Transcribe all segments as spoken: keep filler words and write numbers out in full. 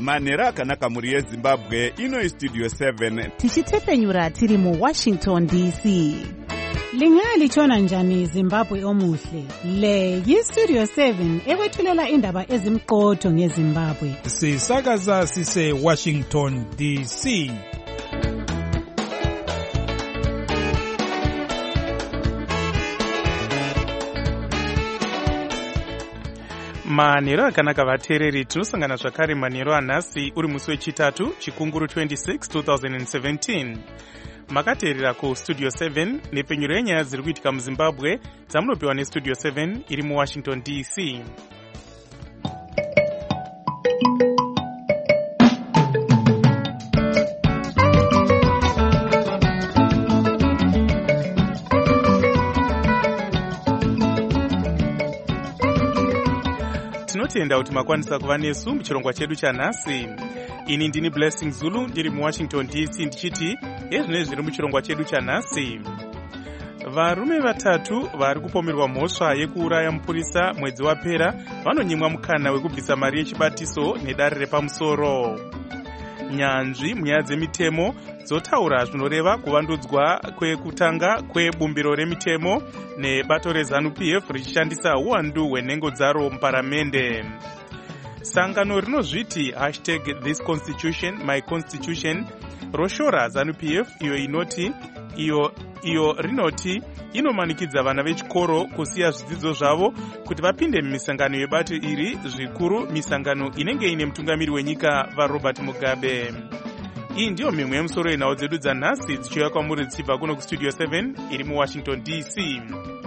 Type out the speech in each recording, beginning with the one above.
manhero akanaka mhuri yezimbabwe. Ino istudio seven tichitefenyura tiri muwashington D C. Lingalitshona njani Zimbabwe omuhle? Le yistudio seven ekwethulela indaba ezimqotho ngeZimbabwe. Sisakaza sise Washington D C. Manhero akanaka vateereri, tinosangana zvakare manhero anhasi uri musi wechitatu chikunguru twenty-six twenty seventeen. Makateerera kustudio seven nepfenyuro yenyaya dziri kuitika muZimbabwe dzamunopiwa nestudio seven iri muWashington D C. Tinotenda kuti makwanisa kuva nesu muchirongwa chedu chanhasi. Ini ndini Blessing Zulu ndiri muWashington D C ndichiti ezvine zviri muchirongwa chedu chanhasi. Varume vatatu vari kupomerwa mhosva yekuuraya mupurisa mwedzi wapera vanonyimwa mukana wekubvisa mari yechibatiso nedare repamusoro. Nyanzvi munyaya dzemitemo dzotaura zvinoreva kuvandudzwa kwekutanga kwebumbiro remitemo nebato reZANU P F richishandisa uwandu hwenhengo dzaro muparamende. Sangano rinozviti hashtag this constitution my constitution roshora ZANU P F iyo inoti iyo iyo rinoti inomanikidza vana vechikoro kusiya zvidzidzo zvavo kuti vapinde mumisangano yebato iri, zvikuru misangano inenge ine mutungamiri wenyika vaRobert Mugabe. Iyi ndiyo mimwe yemusoro yenhau dzedu dzanhasi dzichiuya kwamuri dzichibva kuno kustudio seven iri muWashington D C.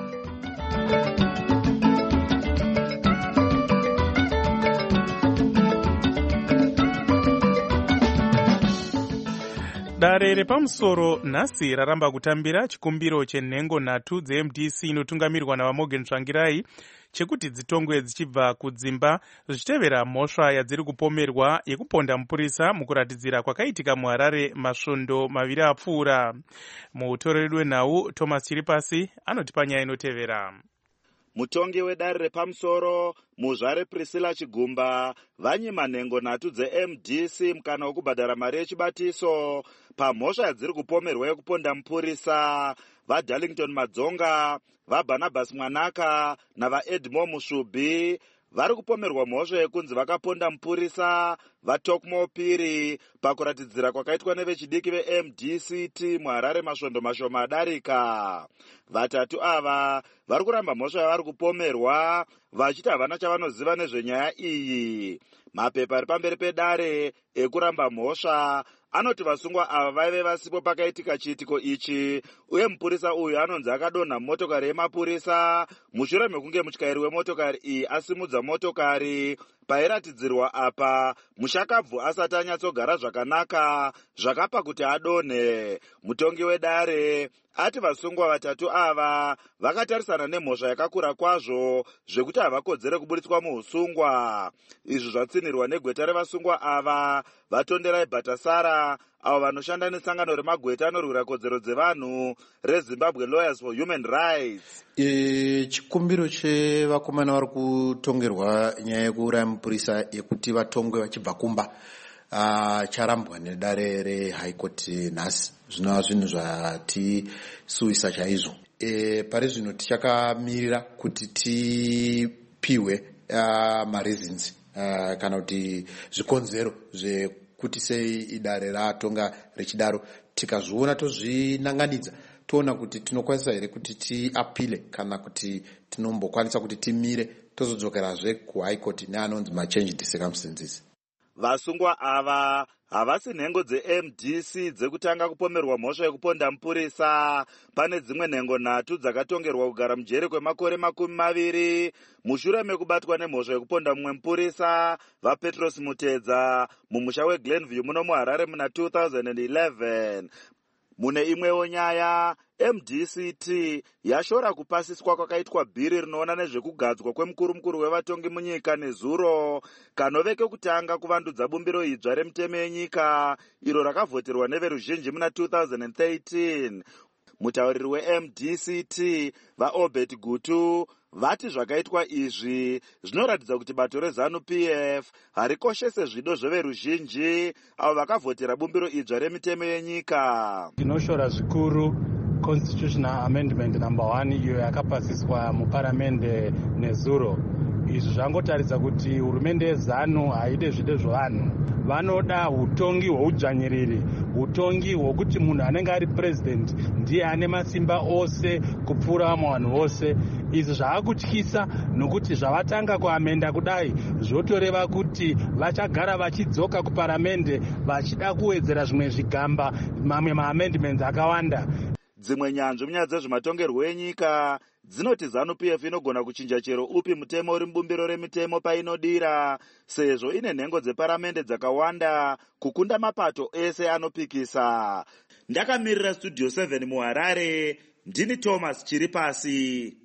Dare repamusoro nhasi raramba kutambira chikumbiro chenhengo nhatu dzeM D C inotungamirwa navaMorgan Tsvangirai chekuti dzitongwe dzichibva kudzimba zvichitevera mhosva yadziri kupomerwa yekuponda mupurisa mukuratidzira kwakaitika muHarare masvondo maviri apfuura. Mutoreri wenhau Thomas Chiripasi anotipa nyaya inotevera. Mutongi wedare repamusoro muzvare Priscilla Chigumba vanyima nhengo nhatu dzeM D C mukana wekubhadhara mari yechibatiso pamhosva yadziri kupomerwa yekuponda mupurisa. VaDarlington Madzonga, vaBarnabas Mwanaka navaEdmo Mushubi vari kupomerwa mhosva yekunzi vakaponda mupurisa vaTokmo Piri pakuratidzira kwakaitwa nevechidiki veM D C T muHarare masvondo mashoma adarika. Vatatu ava vari kuramba mhosva yavari kupomerwa vachiti havana chavanoziva nezvenyaya iyi. Mapepa ari pamberi pedare ekuramba mhosva anoti vasungwa ava vaive vasipo pakaitika chiitiko ichi, uye mupurisa uyu anonzi akadonha motokari yemapurisa mushure mekunge mutyairi wemotokari iyi asimudza motokari pairatidzirwa apa mushakabvu asati anyatsogara zvakanaka zvakapa kuti adonhe. Mutongi wedare ati vasungwa vatatu ava vakatarisana nemhosva yakakura kwazvo zvekuti havakodzere kuburitswa muusungwa. Izvi zvatsinirwa negweta revasungwa ava vatonderai Bhatasara avo vanoshanda nesangano remagweta anorwira kodzero dzevanhu reZimbabwe Lawyers for Human Rights. E, chikumbiro chevakomana vari kutongerwa nyaya yekuuraya mupurisa yekuti vatongwe vachibva kumba uh, charambwa nedare reHigh Court nhasi. Zvinova zvinhu zvatisuwisa chaizvo. E, pari zvino tichakamirira kuti tipiwe uh, mareasons uh, kana kuti zvikonzero zvekuti sei idare ratonga richidaro. Tikazviona tozvinanganidza toona kuti tinokwanisa here kuti tiapile kana kuti tinombokwanisa kuti timire tozodzokerazve kuHigh Court neanonzi machanged circumstances. Vasungwa ava havasi nhengo dzeM D C dzekutanga kupomerwa mhosva yekuponda mupurisa. Pane dzimwe nhengo nhatu dzakatongerwa kugara mujeri kwemakore makumi maviri mushure mekubatwa nemhosva yekuponda mumwe mupurisa vaPetros Mutedza mumusha weGlenview muno muHarare muna two thousand eleven. Mune imwewo nyaya, M D C T yashora kupasiswa kwakaitwa bhiri rinoona nezvekugadzwa kwemukuru mukuru wevatongi munyika nezuro kanove kekutanga kuvandudza bumbiro idzva remitemo yenyika iro rakavhoterwa neveruzhinji muna two thousand thirteen. mutauriri we-M D C T vaObert Gutu vati zvakaitwa izvi zvinoratidza kuti bato reZANU P F harikoshese zvido zveveruzhinji avo vakavhotera bumbiro idzva remitemo yenyika. Tinoshora zvikuru constitutional amendment number one iyo yakapasiswa muparamende nezuro. Izvi zvangotaridza kuti hurumende yeZANU haide zvido zvevanhu, vanoda utongi hweudzvanyiriri, utongi hwokuti munhu anenge ari president ndiye ane masimba ose kupfuura vamwe vanhu vose. Izvi zvaakutyisa nokuti zvavatanga kuamenda kudai zvotoreva kuti vachagara vachidzoka kuparamende vachida kuwedzera zvimwe zvigamba mamwe maamendments akawanda. Dzimwe nyanzvi munyaya dzezvematongerwo enyika dzinoti ZANU P F inogona kuchinja chero upi mutemo uri mubumbiro remitemo painodira, sezvo ine nhengo dzeparamende dzakawanda kukunda mapato ese anopikisa. Ndakamirira Studio seven muHarare, ndini Thomas Chiripasi.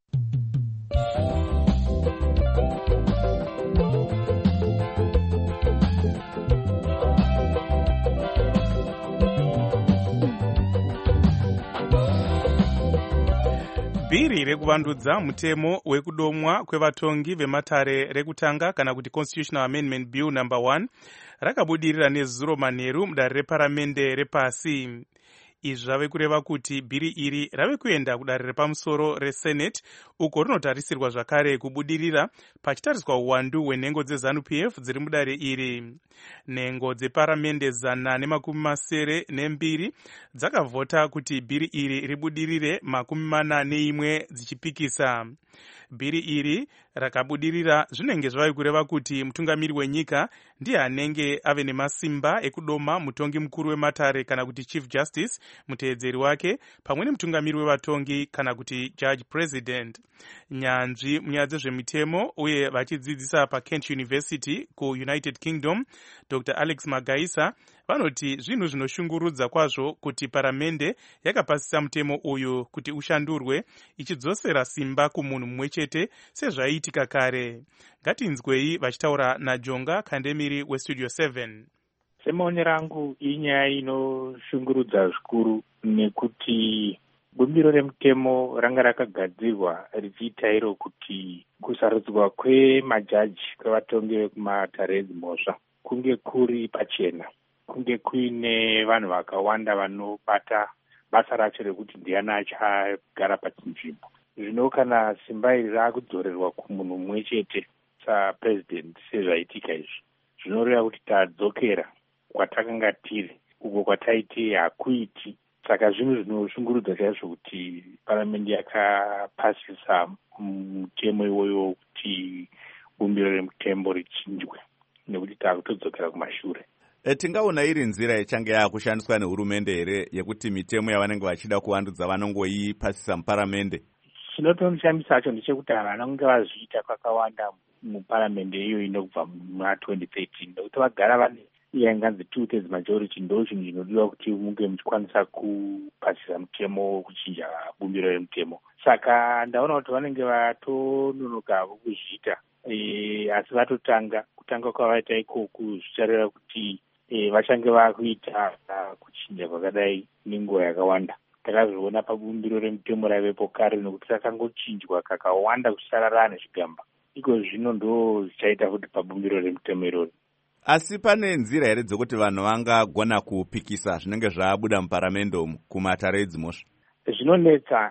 Bhiri rekuvandudza mutemo wekudomwa kwevatongi vematare rekutanga kana kuti Constitutional Amendment Bill number one rakabudirira nezuro manheru mudare reparamende repasi. Izvi zvave kureva kuti bhiri iri rave kuenda kudare repamusoro reSenate uko rinotarisirwa zvakare kubudirira pachitariswa uwandu hwenhengo dzeZANU P F dziri mudare iri. Nhengo dzeparamende zana nemakumi masere nembiri dzakavhota kuti bhiri iri ribudirire, makumi mana neimwe dzichipikisa. Bhiri iri rakabudirira zvinenge zvave kureva kuti mutungamiri wenyika ndiye anenge ave nemasimba ekudoma mutongi mukuru wematare kana kuti Chief Justice, muteedzeri wake, pamwe nemutungamiri wevatongi kana kuti Judge President. Nyanzvi munyaya dzezvemitemo uye vachidzidzisa paKent University kuUnited Kingdom, Doctor Alex Magaisa, vanoti zvinhu zvinoshungurudza kwazvo kuti paramende yakapasisa mutemo uyu kuti ushandurwe ichidzosera simba kumunhu mumwe chete sezvaiitika kare. Ngatinzwei vachitaura naJonga Kandemiri weStudio seven. Semaonero rangu inyaya inoshungurudza zvikuru nekuti bumbiro remutemo ranga rakagadzirwa richiita iro kuti kusarudzwa kwemajaji kwevatongi vekumatare edzimhosva kunge kuri pachena, kunge kuine vanhu vakawanda vanobata basa racho rekuti ndiani achagara pachinzvimbo. Zvino kana simba iri raakudzorerwa kumunhu mumwe chete sapresident sezvaitika izvi, zvinoreva kuti tadzokera kwatakanga tiri uko kwataiti hakuiti. Saka zvinhu zvinoshungurudza chaizvo kuti paramende yakapasisa mutemo iwoyo kuti bumbiro remutemo richinjwe nekuti taakutodzokera kumashure. E, tingaona iri nzira ichange yakushandiswa nehurumende here yekuti mitemo yavanenge vachida kuvandudza vanongoipasisa muparamende? Chinotonishamisa hacho ndechekuti vanonge vazviita kwakawanda muparamende iyo inobva muna twenty thirteen nekuti vagara vane yainganzi two thirds majority, ndo chinhu chinodiwa kuti munge muchikwanisa kupasisa mutemo wekuchinja bumbiro remutemo. Saka ndaona kuti vanenge vatononoka kuzviita, e, asi vatotanga kutanga kwavaita ikoku zvichareva kuti e, vachange vakuita kuchinja kwakadai nenguva yakawanda. Takazviona pabumbiro remutemo raivepo kare nekuti rakangochinjwa kakawanda kusarara nezvigamba. Iko zvino ndo zvichaita kuti pabumbiro remutemo iroro. Asi pane nzira here dzokuti vanhu vangagona kupikisa zvinenge zvabuda muparamende umu kumatare edzimhosva? Zvinonetsa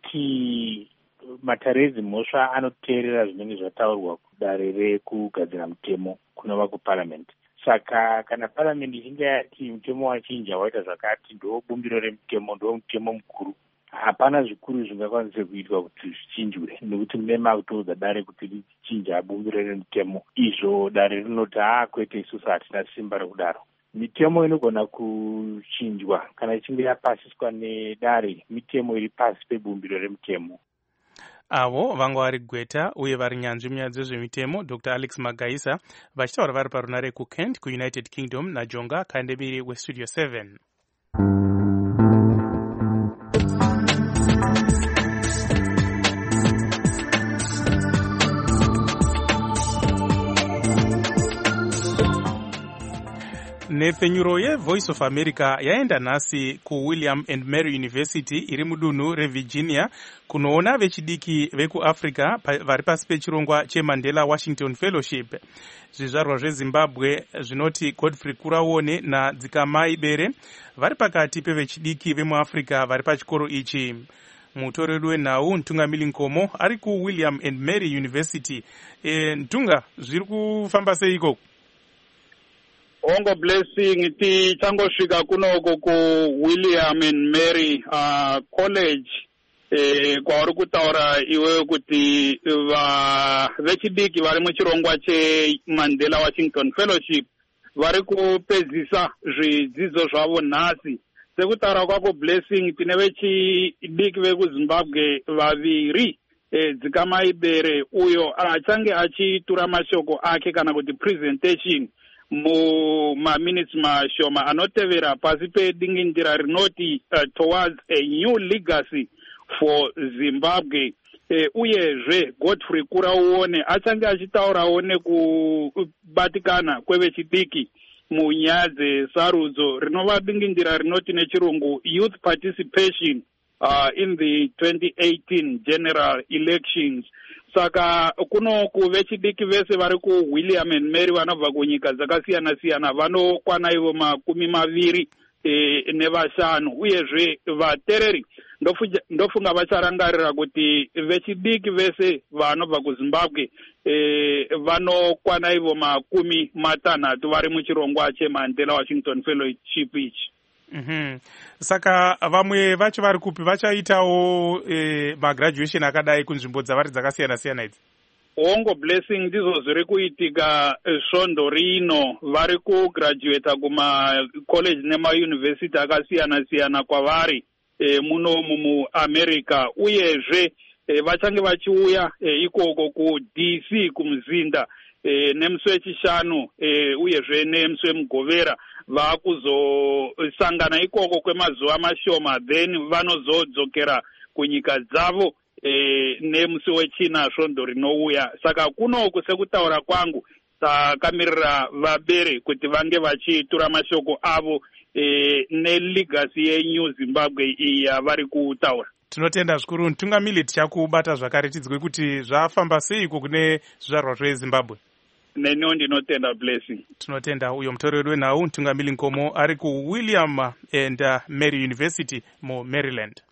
nekuti matare edzimhosva anoteerera zvinenge zvataurwa kudare rekugadzira mutemo kunova kuparamende. Saka kana paramende ichinge yati mutemo wachinja waita zvakati ndo bumbiro remutemo ndo mutemo mukuru, hapana zvikuru zvingakwanise kuitwa kuti zvichinjwe nekuti mune makutoudza dare kuti richinja bumbiro remutemo. Izvo dare rinoti haa kwete, isusu hatina simba rekudaro. Mitemo inogona kuchinjwa kana ichinge yapasiswa nedare mitemo iri pasi pebumbiro remutemo. Avo vanga vari gweta uye vari nyanzvi munyaya dzezvemitemo Doctor Alex Magaisa vachitaura vari parunare kuKent kuUnited Kingdom naJonga Kandemiri weStudio seven. nhefenyuro yevoice of America yaenda nhasi kuWilliam and Mary University iri mudunhu revirginia kunoona vechidiki vekuafrica vari pasi pechirongwa cheMandela Washington Fellowship. Zvizvarwa zveZimbabwe zvinoti Godfrey Kuraone naDzikamai Bere vari pakati pevechidiki vemuafrica vari pachikoro ichi. Mutoreri wenhau Ntungamili Nkomo ari kuWilliam and Mary University. E, Ntunga, zviri kufamba sei ikoko? Ongo Blessing tichangosvika kunoko ku William and Mary uh, College eh, kwauri kutaura iwewe kuti va vechidiki vari muchirongwa cheMandela Washington Fellowship vari kupedzisa zvidzidzo zvavo nhasi. Sekutaura kwako Blessing, tine vechidiki vekuZimbabwe vaviri, eh, Dzikamai Bere uyo achange achitura mashoko ake kana kuti presentation mumaminutes mashoma anotevera pasi pedingindira rinoti uh, towards a new legacy for Zimbabwe. E, uyezve Godfrey Kuraone achange achitaurawo nekubatikana kwevechidiki munyaya dzesarudzo rinova dingindira rinoti nechirungu youth participation uh, in the twenty eighteen general elections. Saka kuno kuvechidiki vese vari kuWilliam and Mary vanobva kunyika dzakasiyana siyana vanokwana ivo makumi maviri e, nevashanu uyezve vatereri ndofunga vacharangarira kuti vechidiki vese vanobva kuZimbabwe e, vanokwana ivo makumi matanhatu vari muchirongwa cheMandela Washington Fellowship ichi. Mm-hmm. Saka vamwe vacho vari kupi vachaitawo eh, magraduation akadai kunzvimbo dzavari dzakasiyana siyana idzi? Ongo Blessing ndizo zviri kuitika svondo rino, vari kugraduata kumacollege nemauniversity akasiyana siyana kwavari e, muno muAmerica uyezve e, vachange vachiuya e, ikoko kuD C kumzinda e, nemusi wechishanu e, uyezve nemusi wemugovera vakuzosangana ikoko kwemazuva mashoma then vanozodzokera kunyika dzavo e, nemusi wechina svondo rinouya. Saka kunoku sekutaura kwangu takamirira vabere kuti vange vachitura mashoko avo e, neligasi yeNew Zimbabwe iyi yavari kutaura. Tinotenda zvikuru Ntungamili, tichakubata zvakare tidzwe kuti zvafamba seiko kune zvizvarwa zveZimbabwe. Neno ndinotenda Blessing. Tinotenda. Uyo mutoreri wenhau Ntungamili Nkomo ari kuWilliam and Mary University mu Maryland.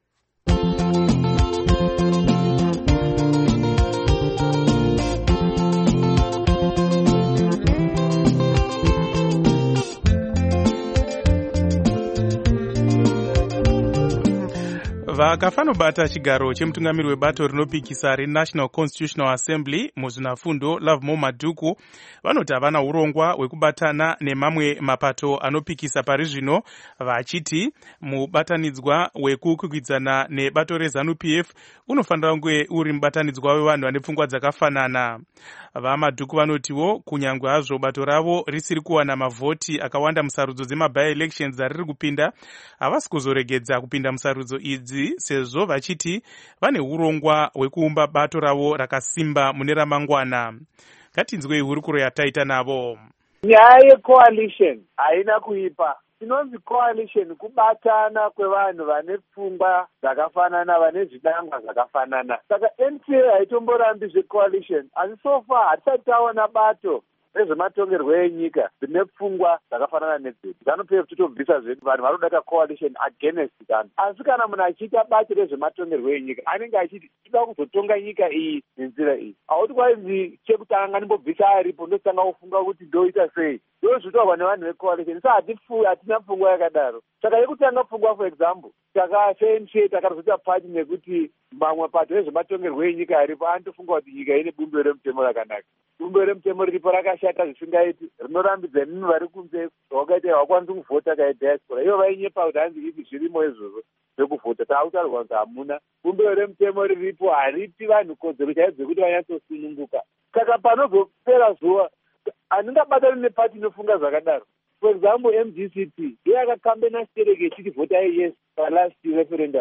Vakafanobata chigaro chemutungamiri webato rinopikisa reNational Constitutional Assembly muzvinafundo Lovemore Madhuku vanoti havana urongwa hwekubatana nemamwe mapato anopikisa pari zvino, vachiti mubatanidzwa wekukwikwidzana nebato reZANU P F unofanira kunge uri mubatanidzwa wevanhu vane pfungwa dzakafanana. VaMadhuku vanotiwo kunyangwe hazvo bato ravo risiri kuwana mavhoti akawanda musarudzo dzemaby elections dzariri kupinda, havasi kuzoregedza kupinda musarudzo idzi sezvo vachiti vane urongwa hwekuumba bato ravo rakasimba mune ramangwana. Ngatinzwei hurukuro yataita navo. Nyaya yecoalition haina kuipa. Tinonzi coalition kubatana kwevanhu vane pfungwa dzakafanana, vane zvidangwa zvakafanana. Saka N C A haitomborambi zvecoalition, asi so far hatisati taona bato rezvematongerwo enyika dzine pfungwa dzakafanana nedzedu. ZANU P F totobvisa zvedu vanhu vanodaka coalition against ZANU. Asi kana munhu achiita bato rezvematongerwo enyika anenge achiti tinoda kuzotonga nyika iyi nenzira iyi. Hauti kwanzi chekutanga ngatimbobvisa aripo ndotanga kufunga kuti ndoita sei. Ndozvitaurwa nevanhu vecoalition. Saka hatina pfungwa yakadaro. Saka yekutanga pfungwa, for example, takasenshe takazota pati nekuti mamwe pato rezvematongerwo enyika aripo anotofunga kuti nyika ine bumbiro remutemo rakanaka. Bumbiro remutemo riripo rakashata zvisingaiti, rinorambidza nini vari kunze zvawakaita hawakwanisi kuvhota kaidiaspora. Ivo vainyepa kuti hanzi izvi zvirimo izvozvo zvekuvhota, taakutaurwa kuti hamuna. Bumbiro remutemo riripo haripi vanhu kodzero chaidzo dzekuti vanyatsosununguka. Saka panozopera zuva handingabatani nepati inofunga zvakadaro. For example, M D C P ndiye akakambena stereke ichiti votai yes palast referendum.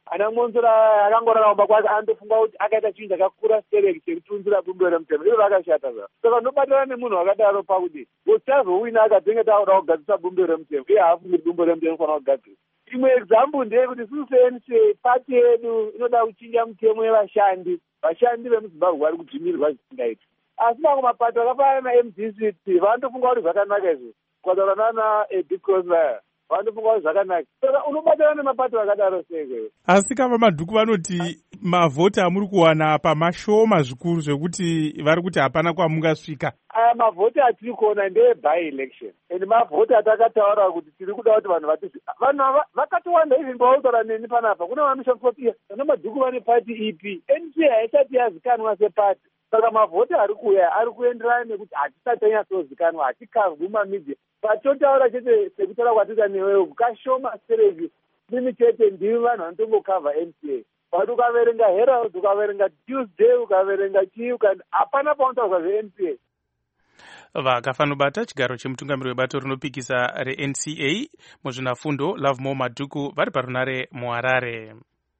ana Monzora akangorarama kwake anofunga kuti akaita chinhu chakakura stereki chekutunzira bumbiro remutemo. Iro rakashata zva. Saka ndobatana nemunhu wakadaro pakuti utazowina akadzinge takuda kugadzisa bumbiro remutemo iye haafungiri bumbiro remutemo fanira kugadzisa. Imwe example ndeyekuti isusu sense pati yedu inoda kuchinja mutemo yevashandi. Vashandi vemuZimbabwe vari kudzvimirwa zvisingaiti. Asi mamwe mapato akafanana na-M D C T vanotofunga kuti zvakanaka izvo. Kwataurana na-Big Cross Wire vanotofunga kuti zvakanaka. Saka unobatana nemapato akadaro sei? Asi kava madhuku vanoti mavhoti amuri kuwana pamashoma zvikuru zvekuti vari kuti hapana kwamungasvika. Aya mavhoti atiri kuona ndeye by election and mavhoti atakataura kuti tiri kuda kuti vanhu vatizi vanhu vakatowanda izvi pautaura neni panapa kuna vanoshandiswa iya ana madhuku vane pati ipi N C haisati yazikanwa sepati. Saka mavhoti ari kuuya ari kuenderana nekuti hatisati tanyatsozikanwa hatikavhi mumamedia. Patotaura chete sekutaura kwatita newewo kashoma stereki mimi chete ndivi vanhu vanotongokavha N C A. But ukaverenga Herald, ukaverenga Tuesday, ukaverenga chii, hapana paunotauza zve-N C A. Vakafanobata chigaro chemutungamiri webato rinopikisa re-N C A muzvinafundo Love More Madhuku vari parunare muHarare.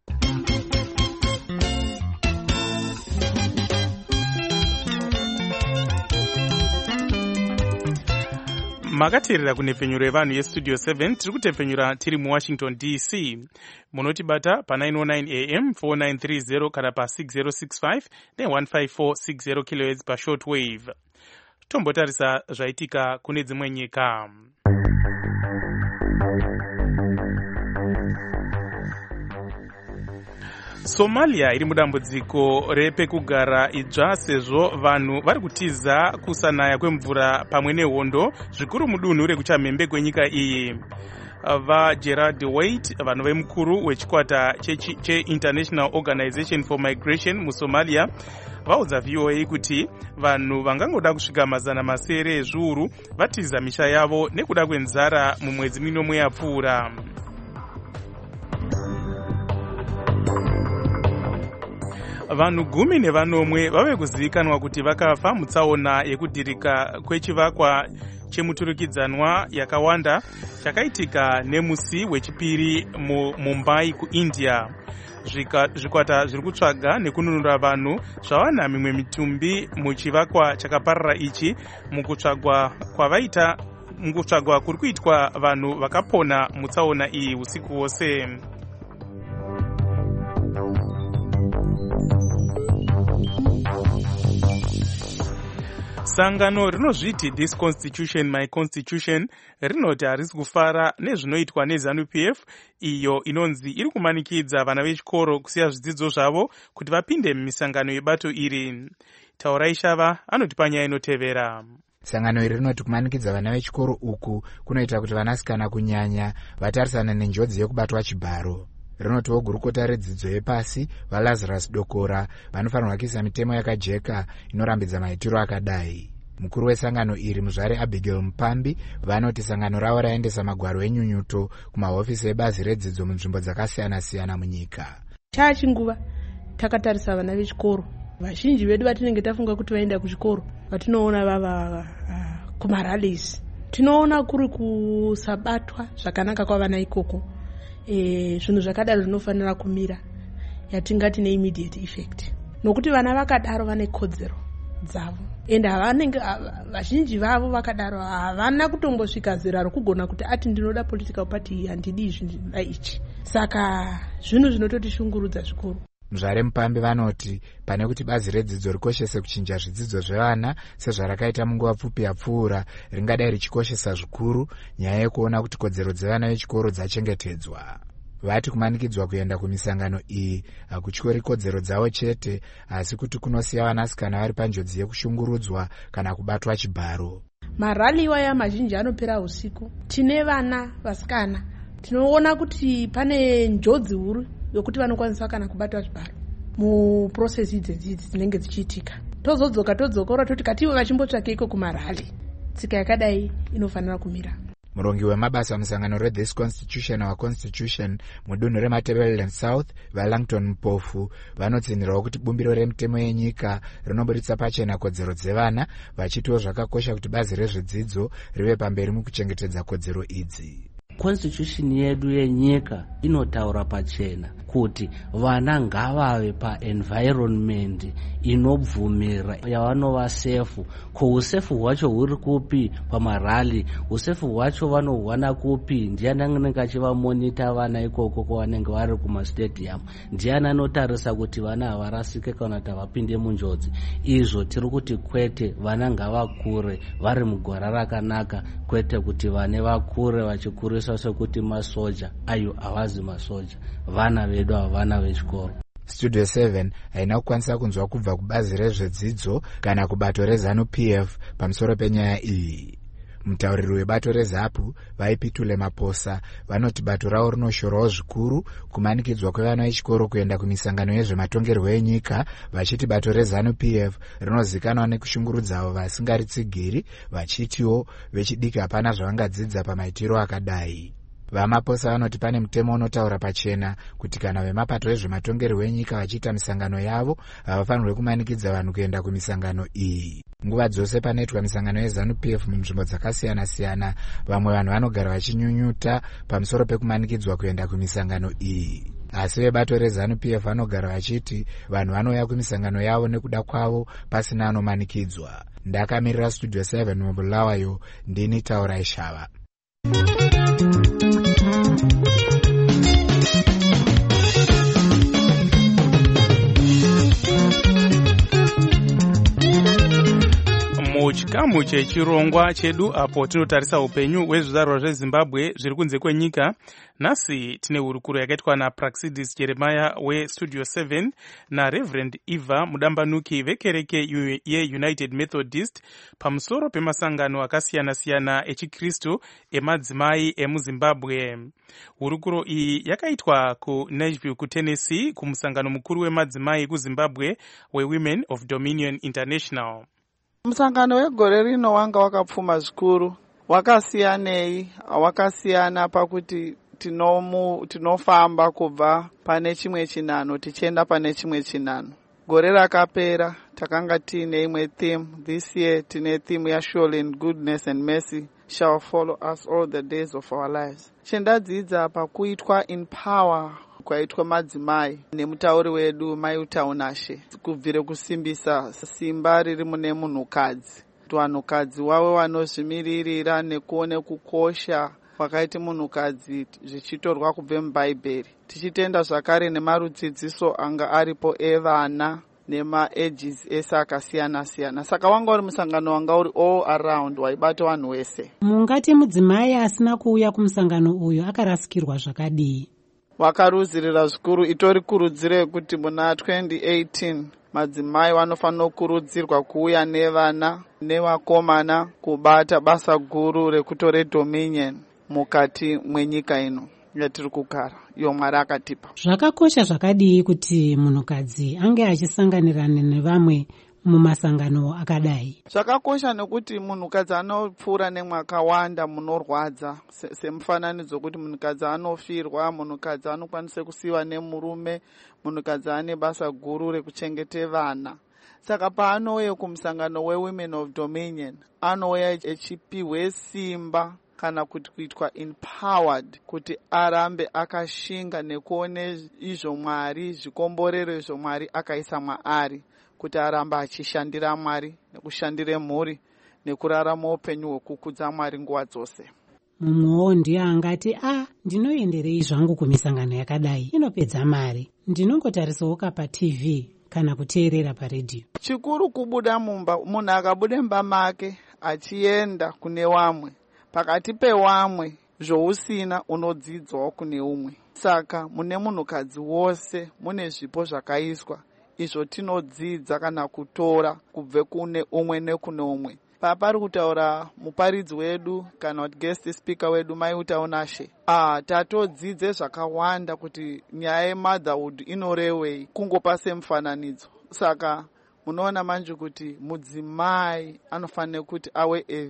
Makateerera kunhepfenyuro yevanhu yestudio seven tiri kutepfenyura tiri muWashington D C. Munotibata pa nine oh nine A M four nine three zero kana pa six zero six five ne one five four six zero kilohertz pa shortwave. Tombotarisa zvaitika kune dzimwe nyika. Somalia iri mudambudziko repekugara idzva sezvo vanhu vari kutiza kusanaya kwemvura pamwe nehondo zvikuru mudunhu rekuchamhembe kwenyika iyi. VaGerard Wait, vanhu vemukuru wechikwata cheInternational Organization for Migration muSomalia, vaudza V O A kuti vanhu vangangoda kusvika mazana masere ezviuru vatiza misha yavo nekuda kwenzara mumwedzi minomwe yapfuura. Vanhu gumi nevanomwe vave kuzivikanwa kuti vakafa mutsaona yekudhirika kwechivakwa chemuturikidzanwa yakawanda chakaitika nemusi wechipiri muMumbai kuIndia. Zvikwata zviri kutsvaga nekununura vanhu zvawana mimwe mitumbi muchivakwa chakaparara ichi mukutsvagwa kwavaita mukutsvagwa kuri kuitwa vanhu vakapona mutsaona iyi usiku wose. Sangano rinozviti This Constitution My Constitution rinoti harisi kufara nezvinoitwa neZANU P F iyo inonzi iri kumanikidza vana vechikoro kusiya zvidzidzo zvavo kuti vapinde mumisangano yebato iri. Taurai Shava anoti panyaya inotevera. Sangano iri rinoti kumanikidza vana vechikoro uku kunoita kuti vanasikana kunyanya vatarisana nenjodzi yekubatwa chibharo. Rinotiwo gurukota redzidzo yepasi vaLazarus Dokora vanofanirwa kuisa mitemo yakajeka inorambidza maitiro akadai. Mukuru wesangano iri muzvare Abigail Mupambi vanoti sangano ravo raendesa magwaro enyunyuto kumahofisi ebazi redzidzo munzvimbo dzakasiyana-siyana munyika. Chachinguva takatarisa vana vechikoro. Vazhinji vedu vatinenge tafunga kuti vaenda kuchikoro vatinoona vava uh, kumarallies. Tinoona kuri kusabatwa zvakanaka kwavana ikoko. E, zvinhu zvakadaro zvinofanira kumira yatingati neimmediate effect nokuti vana vakadaro vane kodzero dzavo ende havanenge vazhinji vavo vakadaro havana kutombosvika zera rokugona kuti ati ndinoda political party handidi izvi ndinoda ichi. Saka zvinhu zvinototishungurudza zvikuru. Muzvare Mupambi vanoti pane kuti bazi redzidzo rikoshese kuchinja zvidzidzo zvevana sezvarakaita munguva pfupi yapfuura ringadai richikoshesa zvikuru nyaya yekuona kuti kodzero dzevana vechikoro dzachengetedzwa. Vati kumanikidzwa kuenda kumisangano iyi hakutyori kodzero dzavo chete asi kuti kunosiya vanasikana vari panjodzi yekushungurudzwa kana kubatwa chibharo. Marali waya mazhinji anopera usiku. Tine vana vasikana tinoona kuti pane njodzi huru yokuti vanokwanisa kana kubatwa chibharo muprocess idzidzi dzinenge dzichiitika. Tozodzoka todzokora toti kativo vachimbotsvake iko kumarali. Tsika yakadai inofanira kumira. Murongi wemabasa musangano reThis Constitution Our Constitution mudunhu reMatabeleland South vaLangton Mpofu vanotsinhirawo kuti bumbiro remutemo yenyika rinoburitsa pachena kodzero dzevana vachitiwo zvakakosha kuti bazi rezvedzidzo rive pamberi mukuchengetedza kodzero idzi. constitution yedu yenyika inotaura pachena kuti vana ngavave paenvironment inobvumira yavanova sefu. Ko usefu hwacho huri kupi pamarali? Usefu hwacho vanohwana kupi? Ndiani anenge achivamonita vana ikoko kwavanenge vari kumastadium? Ndiani anotarisa kuti vana havarasike kana kuti havapinde munjodzi? Izvo tiri kuti kwete, vana ngavakure vari mugwara rakanaka, kwete kuti vane vakure vachikurisa sekuti masoja. Ayo havazi masoja, vana vedu havana vechikoro. Studio seven haina kukwanisa kunzwa kubva kubazi rezvedzidzo kana kubato rezanu-P F pamusoro penyaya iyi. Mutauriri webato rezapu vaipitule maposa vanoti bato ravo rinoshorawo zvikuru kumanikidzwa kwevana vechikoro kuenda kumisangano yezvematongerwo enyika, vachiti bato rezanu-P F rinozikanwa nekushungurudza avo vasingaritsigiri, vachitiwo vechidiki hapana zvavangadzidza pamaitiro akadai. Vamaposa vanoti pane mutemo unotaura pachena kuti kana vemapato ezvematongerwo enyika vachiita misangano yavo havafanirwi kumanikidza vanhu kuenda kumisangano iyi. Nguva dzose panoitwa misangano yezanu-P F munzvimbo dzakasiyana-siyana, vamwe vanhu vanogara vachinyunyuta pamusoro pekumanikidzwa kuenda kumisangano iyi. Asi vebato rezanu-P F vanogara vachiti vanhu vanouya kumisangano yavo nekuda kwavo pasina anomanikidzwa. Ndakamirira Studio seven mubulawayo, ndini Taura Ishava. Muchikamu chechirongwa chedu apo tinotarisa upenyu hwezvizvarwa zveZimbabwe zviri kunze kwenyika. Nhasi tine hurukuro yakaitwa naPraxidis Jeremiah weStudio seven naReverend Eva Mudambanuki vekereke yeUnited Methodist pamusoro pemasangano akasiyana-siyana echikristu emadzimai emuZimbabwe. Hurukuro iyi yakaitwa kuNashville kuTennessee kumusangano mukuru wemadzimai kuZimbabwe weWomen of Dominion International. Musangano wegore rino wanga wakapfuma zvikuru. Wakasiyanei? Wakasiyana pakuti tinomu tinofamba kubva pane chimwe chinano tichienda pane chimwe chinano. Gore rakapera takanga tine imwe theme. This year tine theme ya surely in goodness and mercy shall follow us all the days of our lives. Chendadzidza pakuitwa in power kwaitwa madzimai nemutauri wedu Mai Utaunashe, kubvire kusimbisa simba riri mune munhukadzi. Vanhukadzi wave vanozvimiririra nekuone kukosha kwakaiti munhukadzi zvichitorwa kubve mubhaibheri. Tichitenda zvakare nemarudzidziso anga aripo evana nema-ages ese akasiyana-siyana. Saka wanga uri musangano wanga uri all around, waibata vanhu vese. Mungati mudzimai asina kuuya kumusangano uyu akarasikirwa zvakadii? Wakaruzirira zvikuru. Itori kurudziro kuti muna twenty eighteen madzimai vanofanira kurudzirwa kuuya nevana nevakomana kubata basa guru rekutore dominion mukati mwenyika ino yatiri kugara, iyo Mwari akatipa. Zvakakosha zvakadii kuti munhukadzi ange achisanganirana nevamwe mumasangano akadai? Zvakakosha nekuti munhukadzi anopfuura nemwakawanda munorwadza, semufananidzo se kuti munhukadzi anofirwa, munhukadzi anokwanisa kusiyiwa nemurume, munhukadzi ane basa guru rekuchengete vana. Saka paanouya kumusangano weWomen of Dominion anouya echipihwe simba kana kuti kuitwa empowered kuti arambe akashinga nekuone izvo Mwari, zvikomborero izvo Mwari akaisa mwaari, kuti aramba achishandira Mwari nekushandire mhuri nekurarama upenyu hwekukudza Mwari nguva dzose. Mumwewo ndiye angati a ndinoenderei zvangu kumisangano yakadai, inopedza mari, ndinongotarisawo pa T V kana kuteerera paredhiyo. Chikuru kubuda mumba. Munhu akabude mumba make achienda kune wamwe, pakati pewamwe zvousina unodzidzwawo kune umwe. Saka mune munhukadzi wose mune zvipo zvakaiswa izvo tinodzidza kana kutora kubve kune umwe nekune umwe. Papari kutaura muparidzi wedu kana kuti guest speaker wedu Mai Utaunashe, ah tatodzidze zvakawanda kuti nyaya yemotherhood inorewei kungopa semufananidzo. Saka munoona manje kuti mudzimai anofanira kuti awe a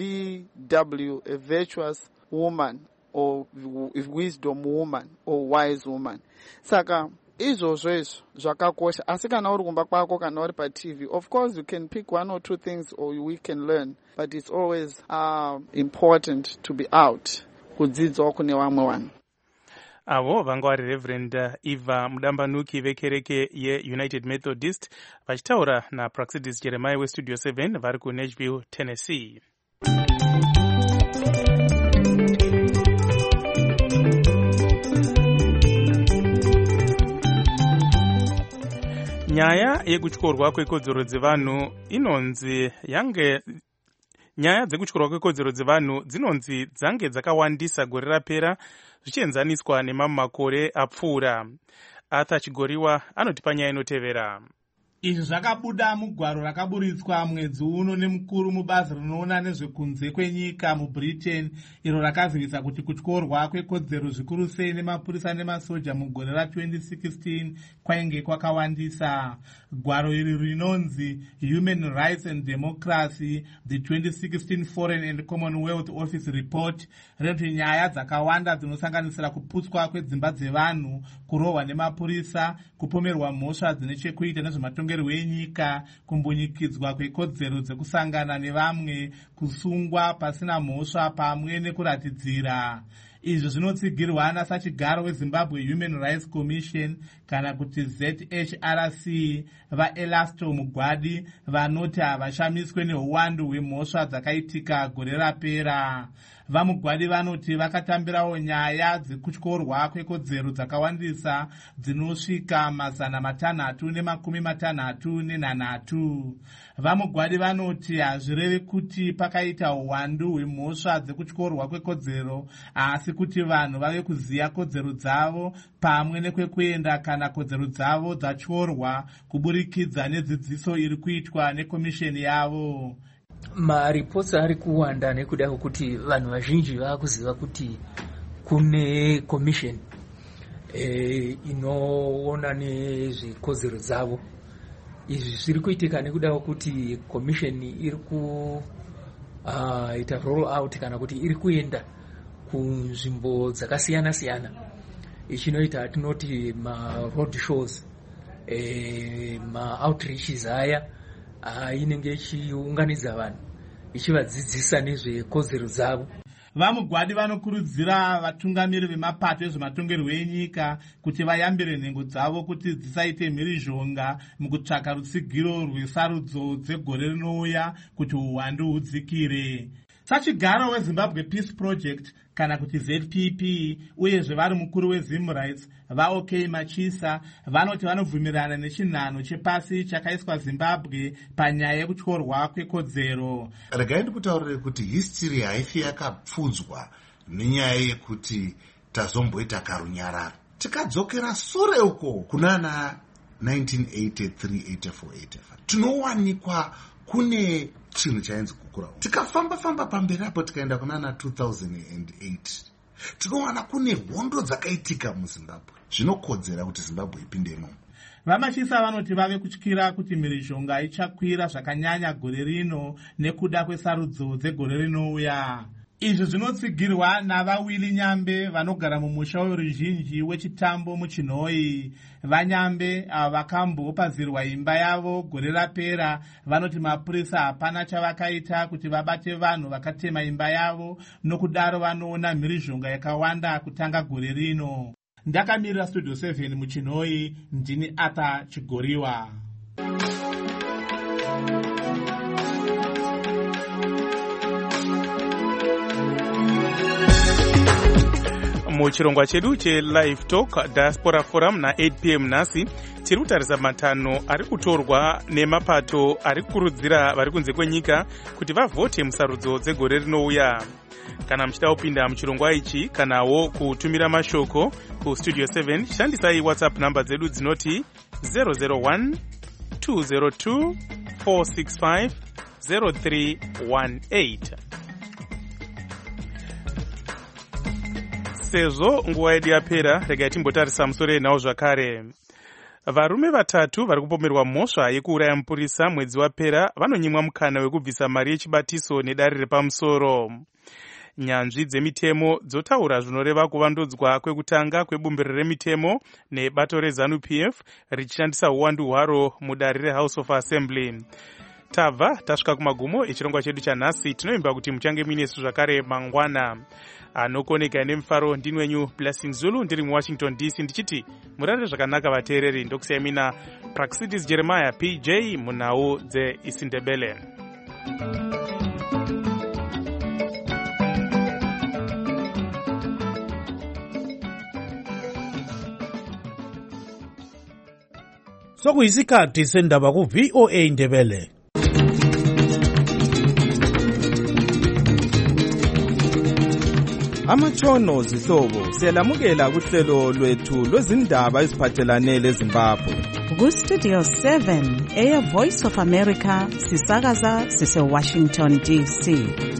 V W, a virtuous woman or wisdom woman or wise woman. Saka izvozvo izvo zvakakosha. Asi kana uri kumba kwako kana uri pa-T V, of course you can pick one or two things or we can learn, but it's always uh, important to be out kudzidzwa kune vamwe vanhu. Avo vanga vari Reverend Eva Mudambanuki vekereke yeUnited Methodist vachitaura naPraxidis Jeremiah weStudio seven vari kuNashville, Tennessee. Nyaya yekutyorwa kwekodzero dzevanhu inonzi yange nyaya dzekutyorwa kwekodzero dzevanhu dzinonzi dzange dzakawandisa gore rapera zvichienzaniswa nemamwe makore apfuura. Arthur Chigoriwa anotipa nyaya inotevera. Izvi zvakabuda mugwaro rakaburitswa mwedzi uno nemukuru mubazi rinoona nezvekunze kwenyika muBritain, iro rakazivisa kuti kutyorwa kwekodzero zvikuru sei nemapurisa nemasoja mugore ra-twenty sixteen kwainge kwakawandisa. Gwaro iri rinonzi Human Rights and Democracy, the twenty sixteen Foreign and Commonwealth Office Report, rinoti nyaya dzakawanda dzinosanganisira kuputswa kwedzimba dzevanhu, kurohwa nemapurisa, kupomerwa mhosva dzine chekuita nezvematongo wenyika, kumbunyikidzwa kwekodzero dzekusangana nevamwe, kusungwa pasina mhosva pamwe nekuratidzira. Izvi zvinotsigirwa nasachigaro weZimbabwe Human Rights Commission kana kuti Z H R C vaElasto Mugwadi vanoti havashamiswe neuwandu hwemhosva dzakaitika gore rapera. Vamugwadi vanoti vakatambirawo nyaya dzekutyorwa kwekodzero dzakawandisa dzinosvika mazana matanhatu nemakumi matanhatu nenhanhatu. Vamugwadi vanoti hazvirevi kuti pakaita uwandu hwemhosva dzekutyorwa kwekodzero, asi kuti vanhu vave kuziva kodzero dzavo pamwe nekwekuenda kana kodzero dzavo dzatyorwa kuburikidza nedzidziso iri kuitwa nekomisheni yavo. Maripotsi ari kuwanda nekuda kwekuti vanhu vazhinji vakuziva kuti kune commission e, inoona nezvekodzero dzavo. Izvi zviri kuitika nekuda kwekuti commission iri kuita uh, roll out kana kuti iri kuenda kunzvimbo dzakasiyana siyana. Ichinoita tinoti ma road shows, e, ma outreaches aya uh, inenge ichiunganidza vanhu ichivadzidzisa nezvekodzero dzavo. Vamugwadi vanokurudzira vatungamiri vemapato ezvematongerwo enyika kuti vayambire nhengo dzavo kuti dzisaite mhirizhonga mukutsvaka rutsigiro rwesarudzo dzegore rinouya kuti uwandu hudzikire. Sachigaro weZimbabwe Peace Project kana kuti Z P P uyezve vari mukuru weZim Rights vaOK Machisa vanoti vanovhumirana nechinhano chepasi chakaiswa Zimbabwe panyaya yekutyorwa kwekodzero. Regai ndikutaurire kuti history haifi yakapfudzwa nenyaya yekuti tazomboita karunyararo. Tikadzokera sure uko kunana nineteen eighty-three eighty-four eighty-five tinowanikwa kune chinhu chainzi kukura. Tikafamba famba pamberi apo tikaenda kunana two thousand eight tinowana kune hondo dzakaitika muZimbabwe zvinokodzera kuti Zimbabwe ipindemo. Vamachisa vanoti vave kutyira kuti mhirizhonga ichakwira zvakanyanya gore rino nekuda kwesarudzo dzegore rinouya. Izvi zvinotsigirwa navaWili Nyambe vanogara mumusha weruzhinji wechitambo muChinhoyi. VaNyambe ava vakambopazirwa imba yavo gore rapera vanoti mapurisa hapana chavakaita kuti vabate vanhu vakatema imba yavo, nokudaro vanoona mhirizhonga yakawanda kutanga gore rino. Ndakamirira Studio seven muChinhoyi, ndini Arthur Chigoriwa. Muchirongwa chedu cheLive Talk Diaspora Forum na eight p m nhasi tiri kutarisa matanho ari kutorwa nemapato ari kukurudzira vari kunze kwenyika kuti vavhote musarudzo dzegore rinouya. Kana muchida kupinda muchirongwa ichi kanawo kutumira mashoko kuStudio seven, shandisai WhatsApp namba dzedu dzinoti zero zero one two zero two four six five zero three one eight. Sezvo nguva yedu yapera, regai timbotarisa musoro nawo zvakare. Varume vatatu vari kupomerwa mhosva yekuuraya mupurisa mwedzi wapera vanonyimwa mukana wekubvisa mari yechibatiso nedare repamusoro. Nyanzvi dzemitemo dzotaura zvinoreva kuvandudzwa kwekutanga kwebumbiro remitemo nebato reZANU P F richishandisa uwandu hwaro mudare reHouse of Assembly. tabva tasvika kumagumo echirongwa chedu chanhasi. Tinoimba kuti muchange minesu zvakare mangwana. Anokoneka nemufaro ndini wenyu Blessing Zulu ndiri muWashington D C ndichiti murare zvakanaka vateereri. Ndokusiyai mina Praxidis Jeremiah P J munhau dzeIsindebele. Sokuyisikhathi sendaba ku V O A Ndebele. Amatshono zihlobo siyalamukela kuhlelo lwethu lwezindaba eziphathelane leZimbabwe. Ku Studio seven, Air Voice of America, sisakaza sise Washington D C.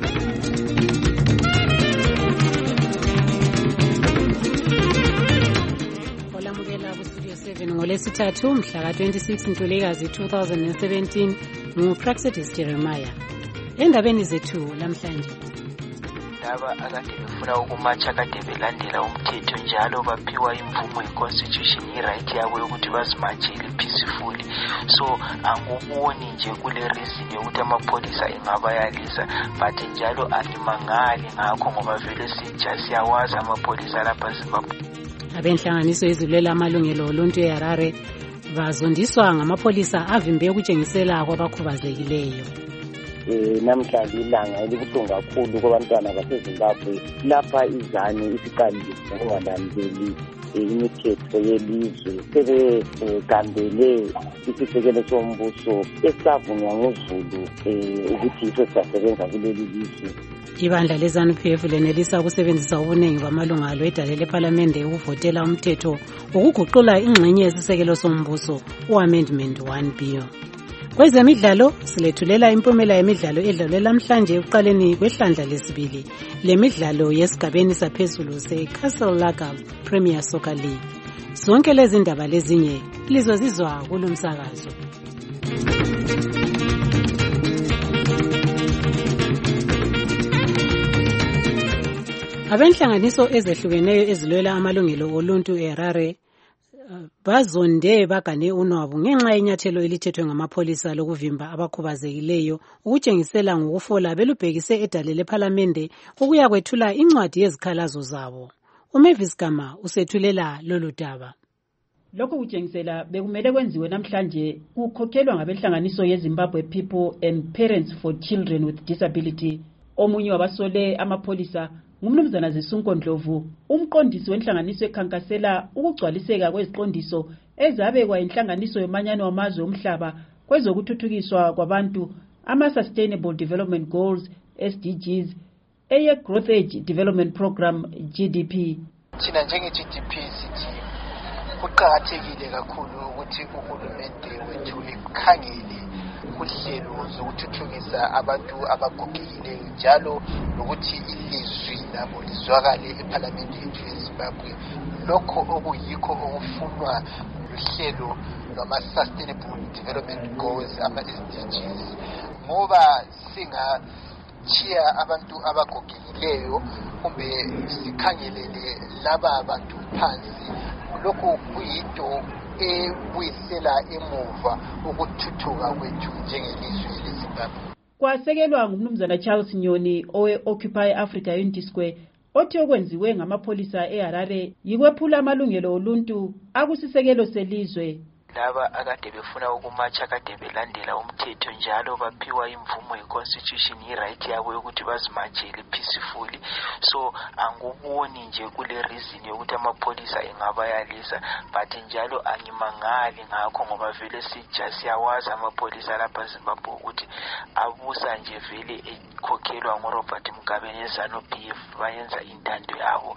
ngolesithathu mhla ka twenty-six Ntulikazi two thousand seventeen nguPraxidis Jeremiah. Endabeni zethu lamhlanje, laba akade befuna ukumatsha kade belandela umthetho njalo baphiwa imvumo yiconstitution i-right yabo yokuthi bazimatshele peacefully. So anguboni nje kule reason yokuthi amapholisa engabayalisa, but njalo animangali ngakho ngoba vele sija siyawazi amapholisa lapha Zimbabwe. Abenhlanganiso ezilwela amalungelo oluntu eHarare bazondiswa ngamapholisa avimbe ukutshengisela kwabakhubazekileyo. Eh namhlanje ilanga elibuhlungu kakhulu kubantwana baseZimbabwe lapha izani isiqalile ngokungalandeli imithetho yelizwe sebegambele isisekelo sombuso esavunywa nguZulu ukuthi iso sisebenza kuleli lizwe. Ibandla leZANU-P F lenelisa ukusebenzisa ubuningi bamalungalo edale lePhalamende ukuvotela umthetho wokuguqula ingxenye yesisekelo sombuso u-Amendment one Bill. Kwezemidlalo silethulela impumela yemidlalo edlalwe namhlanje ekuqaleni kwehlandla lesibili lemidlalo yesigabeni saphezulu seCastle Lager Premier Soccer League. Zonke lezi ndaba lezinye lizozizwa kulomsakazo. Abenhlanganiso ezehlukeneyo ezilwela amalungelo oluntu eHarare bazonde bagane unwabu ngenxa yenyathelo elithethwe ngamapholisa lokuvimba abakhubazekileyo ukutshengisela ngokufola belubhekise edale lePhalamende ukuya kwethula incwadi yezikhalazo zabo. uMavis Gama usethulela lolu daba. Lokho kutshengisela bekumele kwenziwe namhlanje kukhokhelwa ngabenhlanganiso yeZimbabwe People and Parents for Children with Disability. Omunye wabasole amapholisa ngumnumzana Zisunko Ndlovu, umqondisi wenhlanganiso ekhankasela ukugcwaliseka kweziqondiso ezabekwa inhlanganiso yomanyano wamazwe omhlaba kwezokuthuthukiswa kwabantu ama-Sustainable Development Goals S D Gs eye Growth Age Development Program G D P. Thina njenge-G D P sithi kuqakathekile kakhulu ukuthi uhulumende wethu ekhangele kuhlelo zokuthuthukisa abantu abagogekileyo njalo nokuthi ilizwi labo lizwakale ePhalamende yethu yeZimbabwe. Lokho okuyikho okufunwa luhlelo lwama-Sustainable Development Goals ama-S D Gs, ngoba singachiya abantu abagogekileyo kumbe sikhangelele laba abantu phansi, lokho kuyinto ebuyisela emuva ukuthuthuka kwethu njengelizwe leZimbabwe. Kwasekelwa ngumnumzana Charles Nyoni owe-Occupy Africa Unity Square othi okwenziwe ngamapholisa eHarare yikwephula amalungelo oluntu akusisekelo selizwe. Laba akade befuna ukumatsha kade belandela umthetho njalo baphiwa imvumo yiconstitution i-right yabo yokuthi bazimatshele peacefully. So anguboni nje kule reason yokuthi amapholisa engabayalisa, but njalo angimangali ngakho ngoba vele sija siyawazi amapholisa lapha Zimbabwe ukuthi abusa nje vele ekhokhelwa nguRobert Mugabe neZANU-P F bayenza intando yabo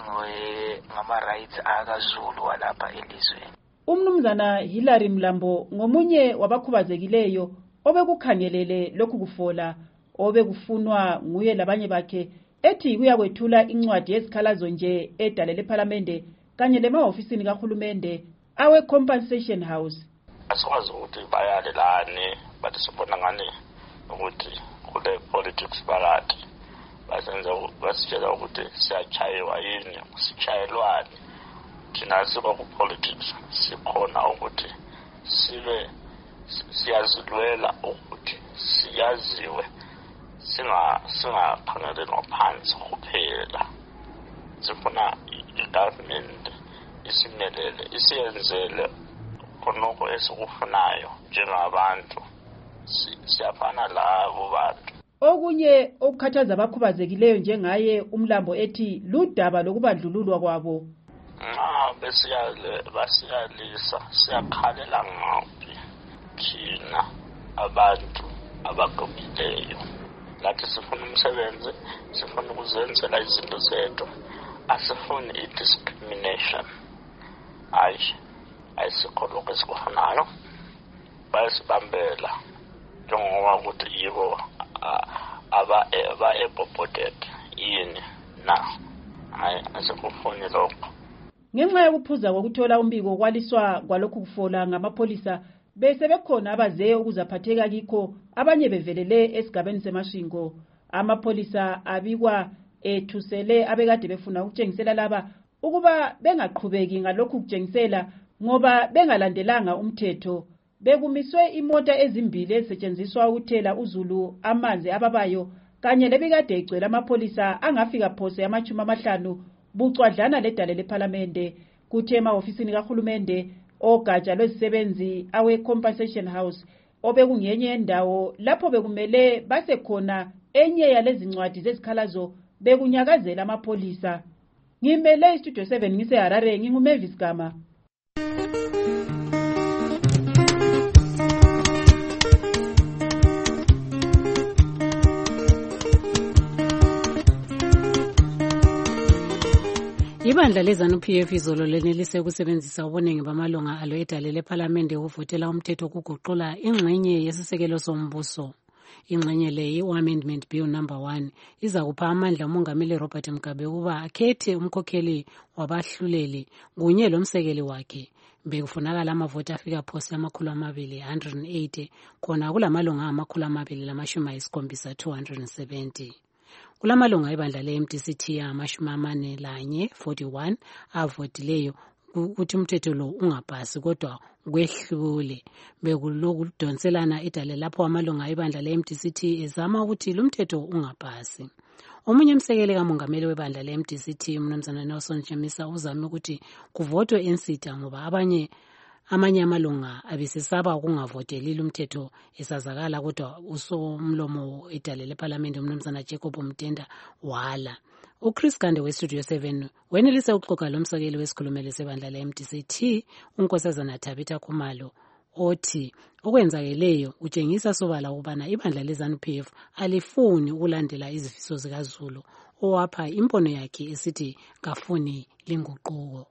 ngama-rights akaZulu walapha elizweni. Umnumzana Hilary Mlambo ngomunye wabakhubazekileyo obekukhangelele lokhu kufola obekufunwa nguye labanye bakhe ethi kuyakwethula incwadi yezikhalazo nje edale lePhalamende kanye lemahofisini kahulumende awe Compensation House. Asikwazi ukuthi bayalelane bathi sibona ngani ukuthi kule politics phakathi basenza basitshela ukuthi siyachayiwa yini sichayelwane. Thina siba ku-politics sikhona ukuthi sibe siyazilwela ukuthi siyaziwe singakhangeli ngaphansi kuphela. Sifuna i-government isimelele isiyenzele khonoko esikufunayo njengabantu, siyafana labo bantu. Okunye okukhathaza abakhubazekileyo njengaye uMlambo ethi ludaba lokubandlululwa kwabo. Nxa besiyale basiyalisa siyakhalela ngaphi thina abantu abagobileyo. Lathi sifuna umsebenzi, sifuna ukuzenzela izinto zethu, asifuni i-discrimination. Hayi, ayisikho lokho esikufunayo. Bayasibambela njengoba ukuthi yibo aba-eboboted yini na. Hayi, asikufuni lokho. Ngenxa yokuphuza kokuthola umbiko kwaliswa kwalokhu kufola ngamapholisa bese bekhona abaze ukuzaphatheka kikho, abanye bevelele esigabeni semashingo. Amapholisa abikwa ethusele abekade befuna ukutshengisela laba ukuba bengaqhubeki ngalokhu kutshengisela ngoba bengalandelanga umthetho. Bekumiswe imota ezimbili ezisetshenziswa ukuthela uZulu amanzi ababayo kanye lebikade igcwele amapholisa angafika phose amachumi amahlanu bucwadlana ledale leParliament. Kuthe ema-ofisini kahulumende ogatsha lwezisebenzi awe-Compensation House obekungenye yendawo lapho bekumele basekhona enye yalezi ncwadi zezikhalazo bekunyakazela amapholisa. Ngimele iStudio seven ngiseHarare, nginguMavis Gama. Ibandla leZANU-P F izolo lenelise ukusebenzisa ubuningi bamalunga alo edale leParliament ukuvotela umthetho okuguqula ingxenye yesisekelo sombuso. Ingxenye le i-Amendment Bill number one iza kupha amandla umongameli Robert Mugabe ukuba akhethe umkhokheli wabahluleli kunye lomsekeli wakhe. Bekufunakala amavoti afika phose amakhulu amabili one hundred eighty khona kulamalunga amakhulu amabili lamashumi ayisikhombisa two hundred seventy. Kulamalunga ebandla le-M D C T amashumi amane lanye forty-one avotileyo ukuthi umthetho lo ungapasi kodwa kwehlule. Bekulokudonselana idale lapho amalunga ebandla le-M D C T ezama ukuthi lumthetho ungapasi. Omunye umsekeli kamongameli webandla le-M D C T uMnumzana Nelson Chamisa uzame ukuthi kuvotwe ensitha ngoba abanye amanye amalunga abesesaba ukungavoteli lumthetho esazakala kodwa usomlomo edale leParliament uMnumzana Jacob Mtenda wala. uChris Gande weStudio seven wenelise ukuxoxa lomsekeli wesikhulumeli sebandla le-M D C T uNkosazana Thabitha Khumalo othi okwenzakeleyo utshengisa sobala ukubana ibandla leZANU-P F alifuni ukulandela izifiso zikaZulu owapha impono yakhe esithi kafuni linguquko.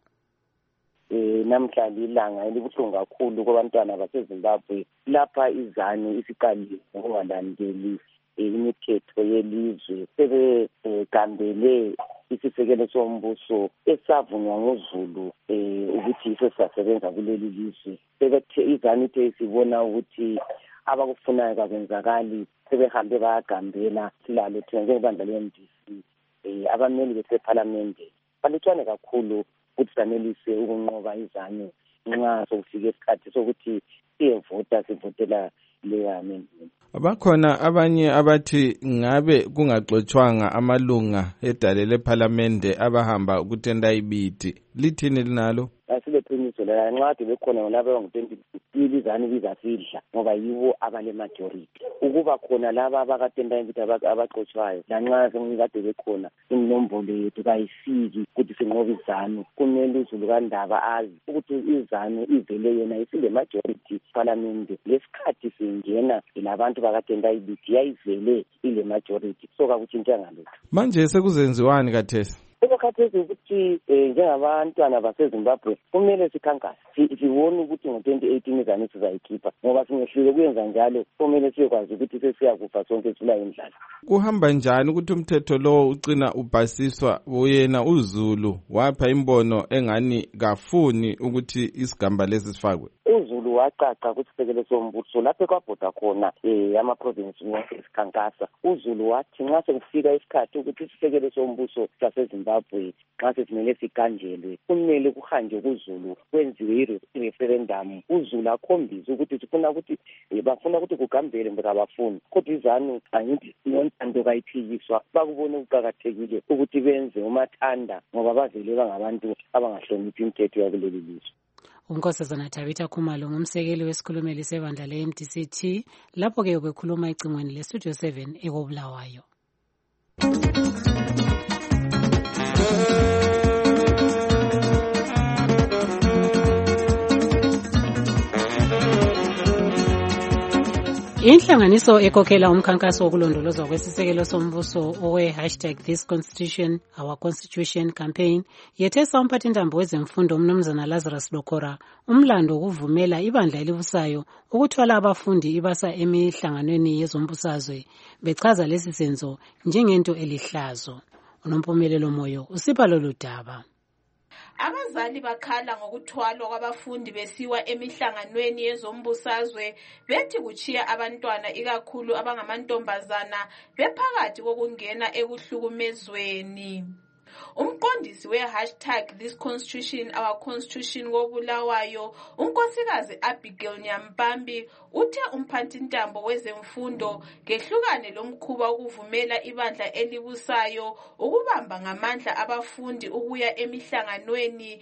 Eh namhlanje ilanga elibuhlungu kakhulu kubantwana baseZimbabwe lapha izani isiqalile ngokungalandeli imithetho yelizwe sebegambele isisekelo sombuso esavunywa ngoZulu eh ukuthi isesasebenza kuleli lizwe. Sebethe izani ithe sibona ukuthi abakufunayo kakwenzakali sebehambe bayagambela silalo thina njengebandla le-M D C eh abameli beseParliament balutshwane kakhulu ukuthi sanelise ukunqoba izani nxa sokufika isikhathi sokuthi siyevota sivotela leyo amendment. Bakhona abanye abathi ngabe kungaxotshwanga amalunga edale leParliament abahamba ukutenda ibiti. Lithini linalo? Asileqiniso la nxa kade bekhona laba abangu-twenty ilizani bizafidla ngoba yibo abale majority. Ukuba khona laba abakatenda ibiti abaxotshwayo lanxa sengikade bekhona inombolo yethu kayifiki ukuthi sinqobe izanu. Kumele uZulu kaNdaba azi ukuthi izanu ivele yena isile majority Parliament. Lesikhathi singena labantu bakatenda ibiti yayivele ile majority so kakuthintanga lutho. Manje sekuzenziwani kathesi? Ekhathesi ukuthi njengabantwana baseZimbabwe kumele sikhankase sibone ukuthi ngo-twenty eighteen izani sizayikhipha ngoba singehlile kuyenza njalo kumele siyekwazi ukuthi sesiyakufa sonke sila indlala. Kuhamba njani ukuthi umthetho lo ucina ubhasiswa uyena uZulu wapha imbono engani kafuni ukuthi isigamba lesi sifakwe? uZulu wacaca kusisekelo sombuso lapho kwabhoda khona eh ama-province wonke esikhankasa. uZulu wathi nxa sekufika isikhathi ukuthi isisekelo sombuso saseZimbabwe eZimbabwe xa sesimele sikanjelwe kumele kuhanjwe kuZulu kwenziwe i-referendum uZulu akhombise ukuthi sifuna ukuthi bafuna ukuthi kugambele mbeka abafuni kodwa izanu angithi nontando kayiphikiswa bakubona ukuqakathekile ukuthi benze umathanda ngoba bavele bangabantu abangahloniphi imithetho yakuleli lizwe. uNkosazana Tabitha Khumalo ngumsekeli wesikhulumeli sebandla le-M D C T lapho-ke ubekhuluma ecingweni le-Studio seven ekobulawayo. Inhlanganiso ekhokhela umkhankaso wokulondolozwa kwesisekelo sombuso owe hashtag This Constitution, Our Constitution campaign yethesa umphathintambo wezemfundo umnumzana Lazarus Dokora umlando ukuvumela ibandla elibusayo ukuthwala abafundi ibasa emihlanganweni yezombusazwe bechaza lesi senzo njengento elihlazo. Unompumelelo Moyo usipha lolu daba. Abazali bakhala ngokuthwalwa kwabafundi besiwa emihlanganweni yezombusazwe bethi kuchiya abantwana ikakhulu abangamantombazana bephakathi kokungena ekuhlukumezweni. Umqondisi we-hashtag This Constitution, Our Constitution wobulawayo, unkosikazi Abigail Nyampambi, uthe umphathintambo wezemfundo kehlukane lomkhuba ukuvumela ibandla elibusayo ukubamba ngamandla abafundi ukuya emihlanganweni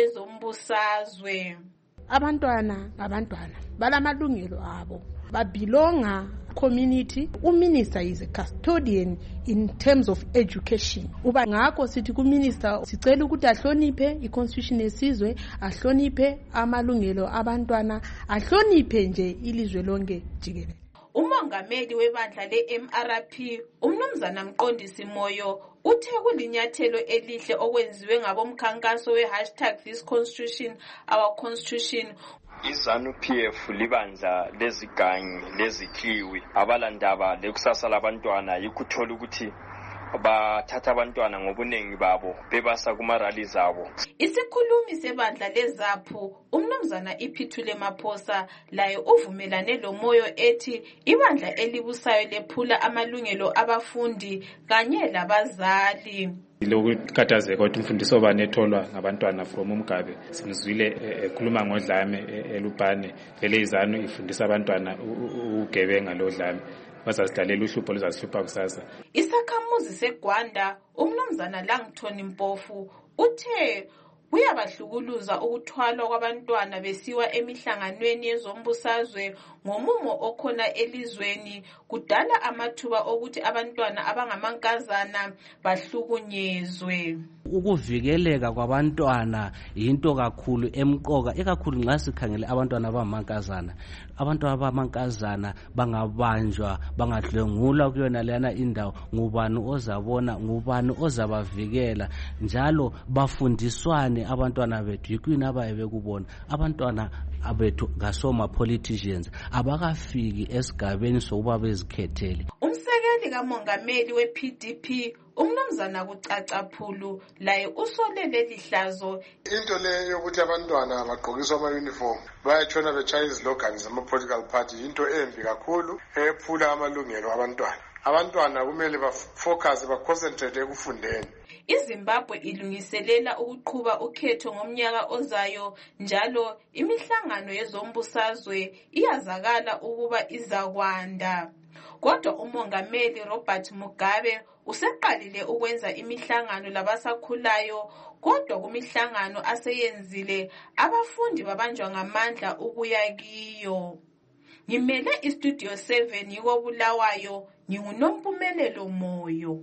yezombusazwe. Abantwana ngabantwana balamalungelo abo, babelonga community. Uminister is a custodian in terms of education. Uba ngakho sithi kuminister sicela ukuthi ahloniphe iconstitution yesizwe, ahloniphe amalungelo abantwana, ahloniphe nje ilizwe lonke jikelele. Umongameli webandla le-M R P umnumzana Mqondisi Moyo uthe kulinyathelo elihle okwenziwe ngabomkhankaso we-hashtag This Constitution, Our Constitution. Izanu P F libandla lezigangi lezikhiwi abalandaba lekusasa labantwana yikuthola ukuthi bathatha abantwana ngobunengi babo bebasa kumarali zabo. Isikhulumi sebandla lezaphu umnumzana Iphithule Maphosa laye uvumelane lo Moyo ethi ibandla elibusayo lephula amalungelo abafundi kanye labazali. Lokukhathazeka ukuthi umfundiso obani etholwa ngabantwana from umgabe simzwile ekhuluma ngodlame elubhane vele izanu ifundisa abantwana ugebenga lodlame bazasidalela uhlupho luzasihlupha kusasa. Isakhamuzi seGwanda umnumzana Langton Mpofu uthe uyabahlukuluza ukuthwalwa kwabantwana besiwa emihlanganweni yezombusazwe ngomumo okhona elizweni kudala amathuba okuthi abantwana abangamankazana bahlukunyezwe. Ukuvikeleka kwabantwana yinto kakhulu emqoka ekakhulu nxa sikhangele abantwana abamankazana. Abantwana abamankazana bangabanjwa bangadlwengulwa kuyona lena indawo ngubani ozabona ngubani ozabavikela njalo bafundiswane abantwana bethu yikuyini abaye kubona abantwana abethu ngasoma politicians abakafiki esigabeni sokuba bezikhethele. Umsekeli kamongameli we-P D P umnumzana kucacaphulu laye usolele lihlazo into le yokuthi abantwana bagqokiswa ama uniform bayatshona betshaya izilogani zama political party into embi kakhulu ephula amalungelo abantwana. Abantwana kumele bafocus baconcentrate ekufundeni. iZimbabwe ilungiselela ukuqhuba ukhetho ngomnyaka ozayo njalo imihlangano yezombusazwe iyazakala ukuba izakwanda. Kodwa umongameli Robert Mugabe useqalile ukwenza imihlangano labasakhulayo kodwa kumihlangano aseyenzile abafundi babanjwa ngamandla ukuya kiyo. Ngimele iStudio seven yikobulawayo nginguNompumelelo Moyo.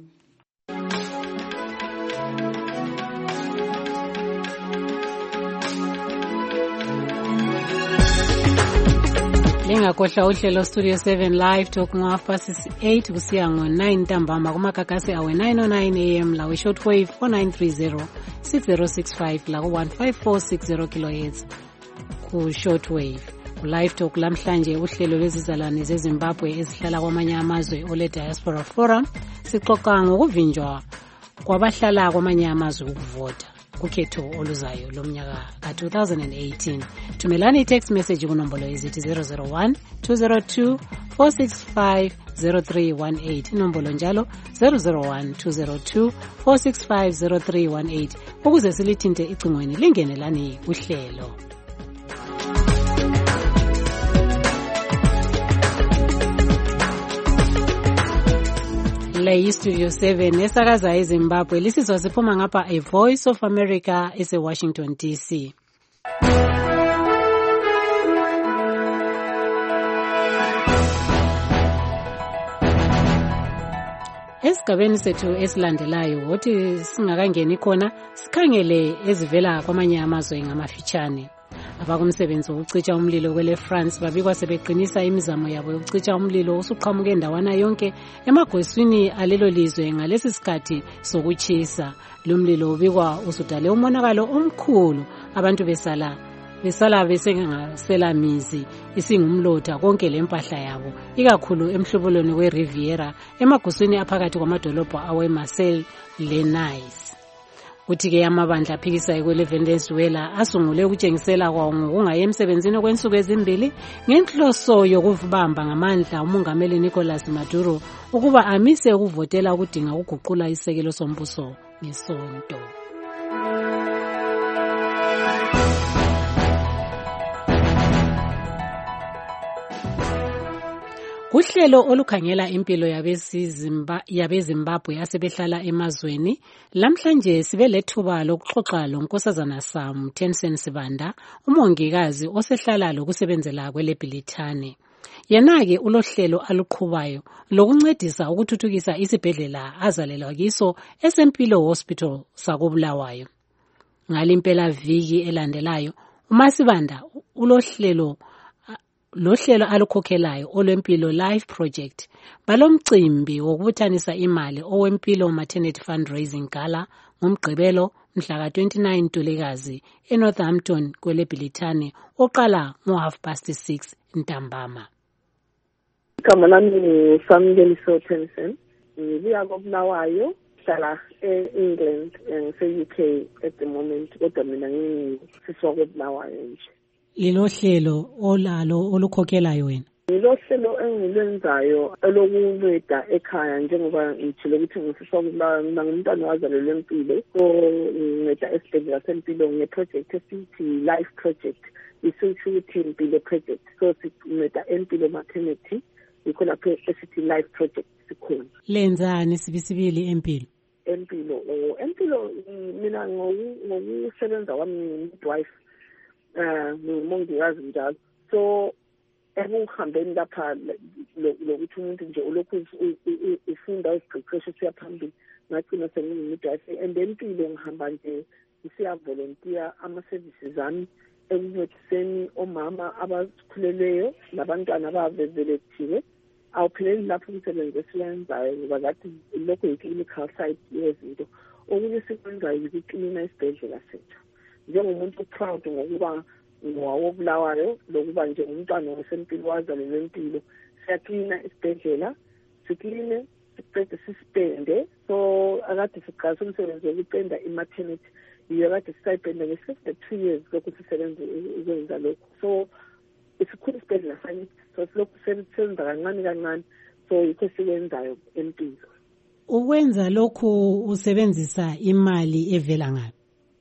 Lingakhohlwa uhlelo Studio seven Live Talk ngo-half past eight kusiya ngo-nine ntambama kumakakasi awe nine oh nine a m lawe shortwave four nine three zero six zero six five la ku one five four six zero kilohertz ku shortwave. Ku Live Talk lamhlanje uhlelo lwezizalwane zeZimbabwe ezihlala kwamanye amazwe ole Diaspora Forum sixoxa ngokuvinjwa kwabahlala kwamanye amazwe ukuvota kukhetho oluzayo lomnyaka ka twenty eighteen. Thumelani text message kunombolo ezithi zero zero one two zero two four six five zero three one eight, inombolo njalo zero zero one two zero two four six five zero three one eight ukuze silithinte icingweni lingenelani uhlelo. Le Studio seven esakaza eZimbabwe, lisizwa siphuma ngapha A Voice of America ese Washington D C. Esigabeni sethu esilandelayo wothi singakangeni khona sikhangele ezivela kwamanye amazwe ngamafitshane. Abakumsebenzi wokucitsha umlilo kwele France babikwa sebeqinisa imizamo yabo yokucitsha umlilo usuqhamuke endawana yonke emagwesini alelo lizwe ngalesi sikhathi sokuchisa. Lumlilo ubikwa usudale umonakalo omkhulu, abantu besala besala besengasela mizi isingumlotha konke lempahla yabo, ikakhulu emhlobolweni weRiviera emaguswini aphakathi kwamadolobho aweMarseille leNice. Kuthi-ke amabandla aphikisayo kweleVenezuela asungule ukutshengisela kwawo ngokungayi emsebenzini okwensuku ezimbili ngenhloso yokuvubamba ngamandla umongameli Nicolas Maduro ukuba amise ukuvotela ukudinga ukuguqula isekelo sombuso ngesonto. Kuhlelo olukhangela impilo yabeZimbabwe asebehlala emazweni, lamhlanje sibe lethuba lokuxoxa lonkosazana Sam Tensen Sibanda, umongikazi osehlala lokusebenzela kweleBilithane. Yena-ke ulohlelo aluqhubayo lokuncedisa ukuthuthukisa isibhedlela azalelwa kiso eSempilo Hospital sakoBulawayo. Ngalimpela viki elandelayo, uMasibanda ulohlelo lohlelo alukhokhelayo olwempilo Life Project balomcimbi wokubuthanisa imali owempilo maternity fundraising gala ngomgqibelo mhla ka twenty-nine Ntulikazi eNorthampton kweleBilithane oqala ngo half past six ntambama. Igama lami nguSamngeliso Tensen, ngibuya koBulawayo, hlala e-England ngise-U K at the moment, kodwa mina ngisiswa koBulawayo nje. Lilo hlelo olalo olukhokhelayo wena? Lilo hlelo engilwenzayo elokunceda ekhaya, njengoba ngithile ukuthi ngisiswa koBulawayo, mina ngumntwana wazalelwa empilo, so nginceda esibhedlela sempilo ngeproject esithi Life Project, isitsho ukuthi impilo project, so sinceda empilo maternity, yikho lapho esithi Life Project sikhona. Lenzani sibisibili empilo? Empilo empilo mina ngokusebenza kwami midwife, eh ngumongikazi njalo, so ekuhambeni lapha lokuthi umuntu nje ulokhu ufunda uziqeqesha usiya phambili, ngagcina sengimidwife, and empilo ngihamba nje ngisiya volunteer ama-services ami ekuncediseni omama abakhulelweyo nabantwana ababebelethiwe. Awupheleli lapho umsebenzi esiwenzayo ngoba ngathi lokho yi-clinical side yezinto. Okunye sikwenzayo yikuklina isibhedlela sethu njengomuntu uproud ngokuba ngowawobulawayo lokuba nje umntwana wasempilo wazalelwa empilo. Siyaklina isibhedlela, sikline siqede sisipende, so akade siqalisa umsebenzi wokupenda i-maternity, yiyo kade sisayipenda nge-fifty-two years lokhu sisebenza ukwenza lokhu. So isikhulu isibhedlela sakithi, so silokhu senza kancane kancane, so yikho sikwenzayo empilo. Ukwenza lokhu usebenzisa imali evela ngaphi?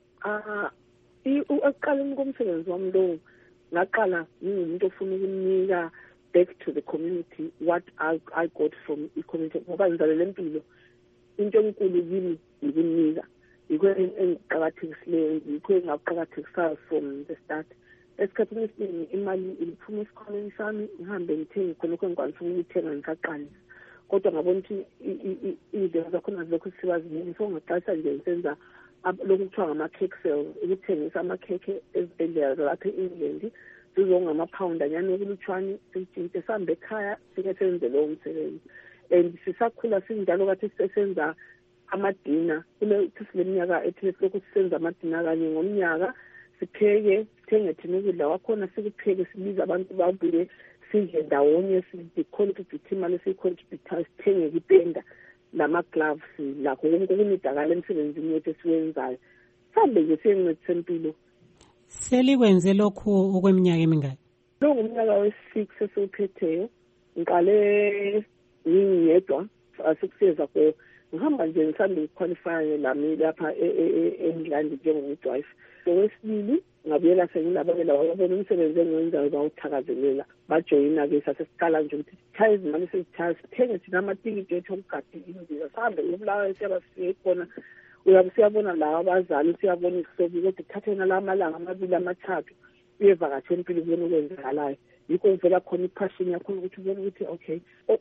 Ah, ukuqaleni komsebenzi wami lo ngaqala ngingumuntu ofuna ukunika back to the community what I, I got from the community, ngoba ngizalelwa empilo. Into enkulu kimi ukunika, yikho engiqakathekisileyo, yikho engaqakathekisayo from the start. Esikhathini esiningi imali iphuma esikhwameni sami, ngihambe ngithenge khonokho engikwanisa ukuthenga ngisaqalisa, kodwa ngabona ukuthi iy'ndlela zakhona zilokhu zisiba ziningi, so ngaqalisa nje ngisenza lokhu kuthiwa ngama-cake sales, ukuthengisa amakhekhe ezibhedlela zalapha e-England, zizongamaphawundi anyani okulutshwane, sitshintshe sihambe ekhaya sike senze lowo msebenzi. And sisakhula sinjalo kade sisenza amadina, kulethi sileminyaka ethile silokhu sisenza amadina kanye ngomnyaka, sipheke sithenge thina ukudla kwakhona, sikupheke sibiza abantu babuye sidle ndawonye, sicontribute imali esiyicontributayo, sithenge ipenda nama-gloves lakho konke okunidakala emsebenzini wethu esiwenzayo. Sihambe nje siyencedisa empilo. Selikwenze lokhu okweminyaka emingaki? Lo ngumnyaka wesix esiwuphetheyo, ngiqale ngiyedwa asikuseza ko ngihamba nje ngisanda ukuqualify lami lapha eNgilandi njengomidwife. Okwesibili ngabuyela sengilabela wabona umsebenzi engiwenzayo bawuthakazelela bajoyina ke sasesiqala nje ukuthi sithaye izimali sesithaye sithenge thina amatikiti ethu okugada indiza sihambe ngobulawayo siyaba siye khona uyabe siyabona lawa abazali siyabona isobi kodwa kuthathena la malanga amabili amathathu uyevakatshela impilo ubona ukwenzakalayo. Yikho uvela khona ipassion yakho ukuthi ubone ukuthi okay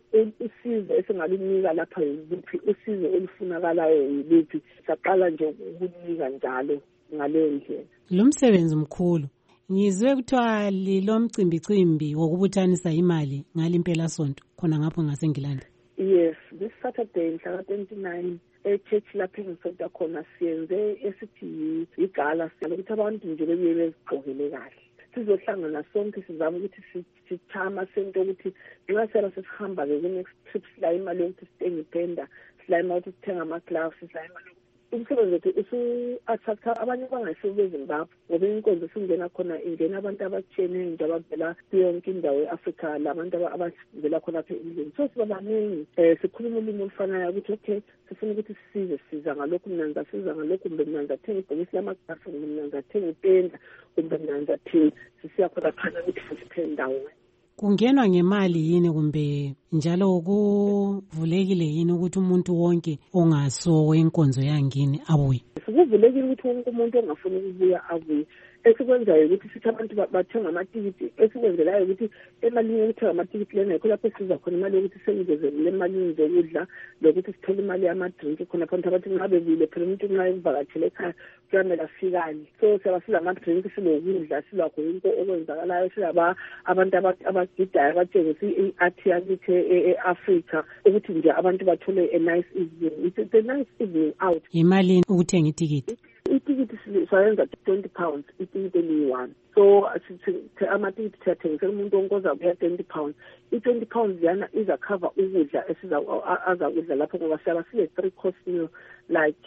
usizo esingalinika lapha yiluphi usizo olufunakalayo yiluphi saqala nje ukunika njalo ngaleyo ndlela. Lo msebenzi mkhulu ngizwe kuthiwa lilo mcimbicimbi wokubuthanisa imali ngalimpela sonto khona ngapho ngaseNgilandi. Yes, this Saturday mhla twenty-nine e-church lapha engisonta khona siyenze esithi igala ukuthi abantu nje bebuye bezigqokele kahle. Sizohlangana sonke sizama ukuthi sithama sento ukuthi nxa sela sesihamba-ke ku-next trip sila imali yokuthi sitenge ipenda, sila imali yokuthi sithenga ama-gloves, sila imali yokuthi umsebenzi wethu usu-attracta abanye bangayisuki beZimbabwe ngoba inkonzo singena khona ingena abantu abatshiyeneyo nje abavela yonke indawo e-Afrika labantu abavela khona apha endlini. So siba baningi um sikhuluma ulimi olufanayo ukuthi okay sifuna ukuthi sisize siza ngalokhu mina ngizasiza ngalokhu kumbe mina ngizathenga ibhokisi lamagasi kumbe mina ngizathenga ipenda kumbe mina ngizathini sisiya khona phana ukuthi siphe ndawo. Kungenwa ngemali yini kumbe njalo kuvulekile yini ukuthi umuntu wonke ongaso wenkonzo yangini abuye? Kuvulekile ukuthi wonke umuntu ongafuni ukubuya abuye. Esikwenzayo ukuthi sithi abantu bathenga amatikiti esikwenzelayo ukuthi emalini yokuthenga amatikiti lena yikho lapho siza khona imali yokuthi sengizezele emalini zokudla lokuthi sithole imali yamadrinki khona phela abantu nxa bebile phela umuntu nxa evakatshele ekhaya kuyamele afikane. So siyabasiza amadrinki silokudla silakho into okwenzakalayo silaba abantu abagidayo abatshengisa i-art yakithi e-Afrika ukuthi nje abantu bathole a nice evening. It's a nice evening out. Imali ukuthenga itikiti? Itikiti siyenza twenty pounds itikiti eliyi-one. So amatikiti siyathengisela umuntu wonke ozabuya twenty pounds. I-twenty pounds yana izakhava ukudla azakudla lapho ngoba siyabe sile-three course meal like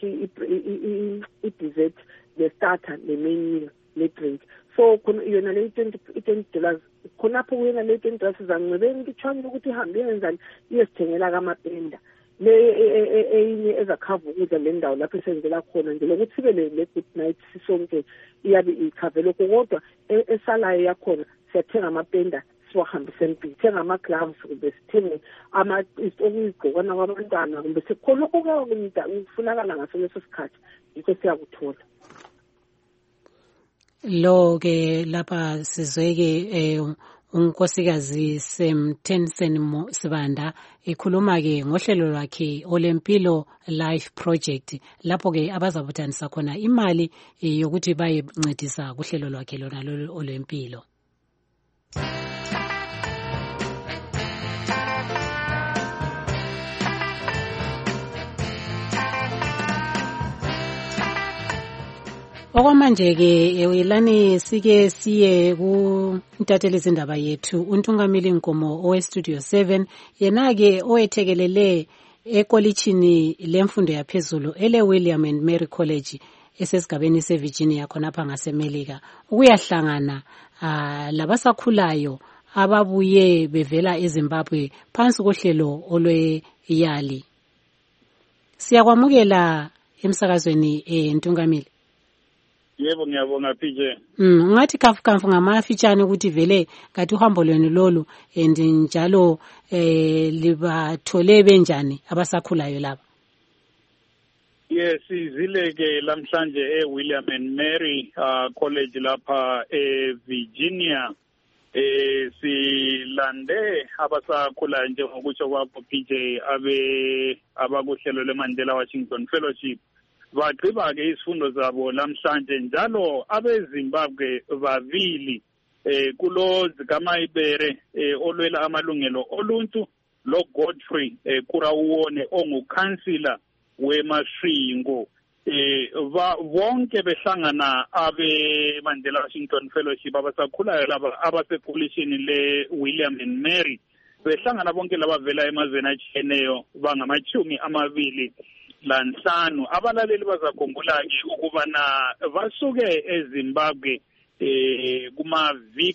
i-dessert, the starter, the main meal, ne-drink. So yona le twenty dollars khonapho kuyena le twenty dollars sizancebeni ngitshwanye ukuthi ihambe yenzani iyesithengela kamapenda. Le eyinye ezakhava ukudla le ndawo lapho esenzela khona nje lokuthi sibe le-good night sisonke iyabe ikhave lokho kodwa esalayo yakhona siyathenga amapenda siwahambise empini, sithenga ama-gloves kumbe sithenge okuyigqokana kwabantwana kumbe sekhona okufunakala ngaso leso sikhathi yikho siyakuthola. Lo-ke lapha sizweke um unkosikazi Semthensen Sibanda ekhuluma-ke ngohlelo lwakhe olempilo life project lapho-ke abazabuthanisa khona imali yokuthi bayencedisa kuhlelo lwakhe lona lolu olempilo. Okwamanje-ke welani sike siye kuntatheli izindaba yethu uNtungamili Nkomo owe-Studio seven yena-ke owethekelele ekolitshini lemfundo yaphezulu ele-William and Mary College esesigabeni seVirginia khonapha ngasemelika ukuyahlangana uh, labasakhulayo ababuye bevela eZimbabwe phansi kohlelo olwe-YALI. Siyakwamukela emsakazweni eNtungamili. Yebo ngiyabonga P J. Mm ngathi kafu kafu ngamafitshane ukuthi vele ngathi uhambo lwenu lolu and njalo eh libathole benjani abasakhulayo laba. Yes, izileke lamhlanje eWilliam and Mary uh, College lapha eVirginia. Eh silande abasakhulayo njengokutsho kwapho P J abe abakuhlelo leMandela Washington Fellowship. Bagqiba-ke izifundo zabo lamhlanje njalo abeZimbabwe bavili eh kulo zikaMayibere eh olwela amalungelo oluntu lo Godfrey eh Kurawuone ongukhansila weMashingo eh bonke behlangana abe Mandela Washington Fellowship abasakhulayo laba abasekolishini le William and Mary behlangana bonke laba vela emazweni atshiyeneyo bangamachumi amabili lanhlanu. Abalaleli bazakhumbula-ke ukubana basuke eZimbabwe eh kumaviki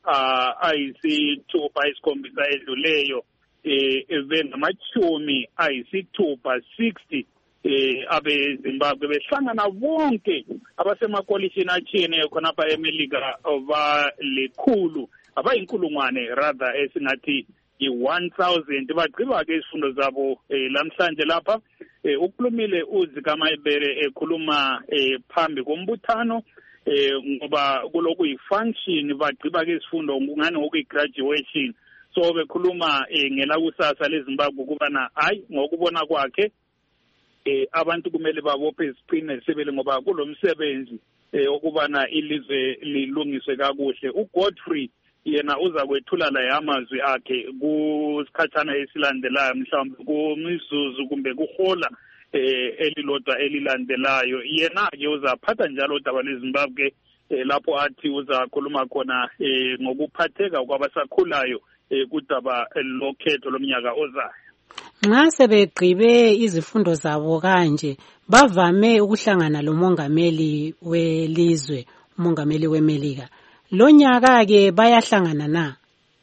ayisithupha isikhombisa edluleyo eh bengamachumi ayisithupha sixty eh abeZimbabwe behlangana bonke abasemakolishini atshiyeneyo khonapha eMelika balikhulu abayinkulungwane rather esingathi i-one thousand bagqiba-ke izifundo zabo eh, lamhlanje lapha eh, ukhulumile uZikamayibere ekhuluma eh, phambi kombuthano eh, ngoba kuloku yi-function bagqiba-ke izifundo ngani ngokuyi-graduation so bekhuluma eh, ngelakusasa leZimbabwe ukubana hayi ngokubona kwakhe eh, abantu kumele babophe iziqine sebele ngoba kulomsebenzi eh, ukubana ilizwe lilungiswe kakuhle. uGodfrey yena uza kwethula la amazwi akhe kusikhathana esilandelayo mhlawumbe kumizuzu kumbe kuhola eh elilodwa elilandelayo. Yena ke uzaphatha njalo udaba lweZimbabwe eh, lapho athi uzakhuluma khona eh, ngokuphatheka kwabasakhulayo eh, kudaba lokhetho lomnyaka ozayo. Nxa sebegqibe izifundo zabo kanje bavame ukuhlangana lomongameli welizwe, umongameli weMelika. Lo nyaka ke bayahlangana na?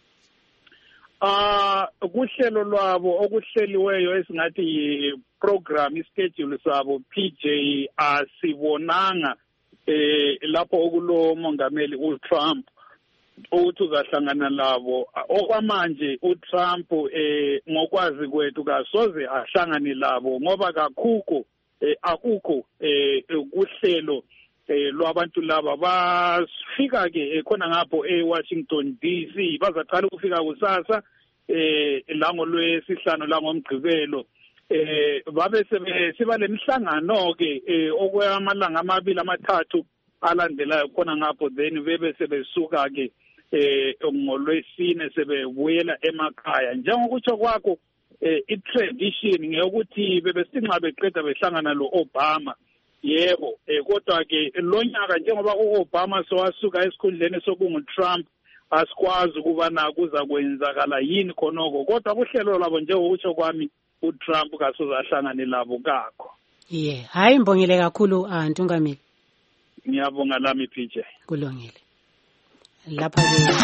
Ah uh, kuhlelo lwabo okuhleliweyo esingathi program ischedule sabo P J asibonanga eh lapho okulo mongameli uTrump ukuthi uzahlangana labo. Okwamanje uTrump eh ngokwazi kwethu kasoze ahlangane labo ngoba kakukho eh, akukho eh kuhlelo eh lwabantu laba bafika ke khona ngapho eWashington D C bazaqala ukufika kusasa eh lango lwesihlanu langomgqibelo eh babe siba lemhlangano ke okwamalanga amabili amathathu alandelayo khona ngapho then bebe sebesuka ke eh ngolwesine sebebuyela emakhaya. Njengokutsho kwakho eh i-tradition ngeyokuthi bebesinxa beqeda behlangana lo Obama. Yebo eh kodwa ke lo nyaka njengoba uObama sowasuka esikhundleni sokunguTrump asikwazi ukubana kuza kwenzakala yini khonoko kodwa kuhlelo labo njengokutsho kwami uTrump kasoze ahlangane labo kakho. Yeah, hayi mbongile kakhulu Ntungamili. Ngiyabonga lami P J. Kulungile. Lapha ke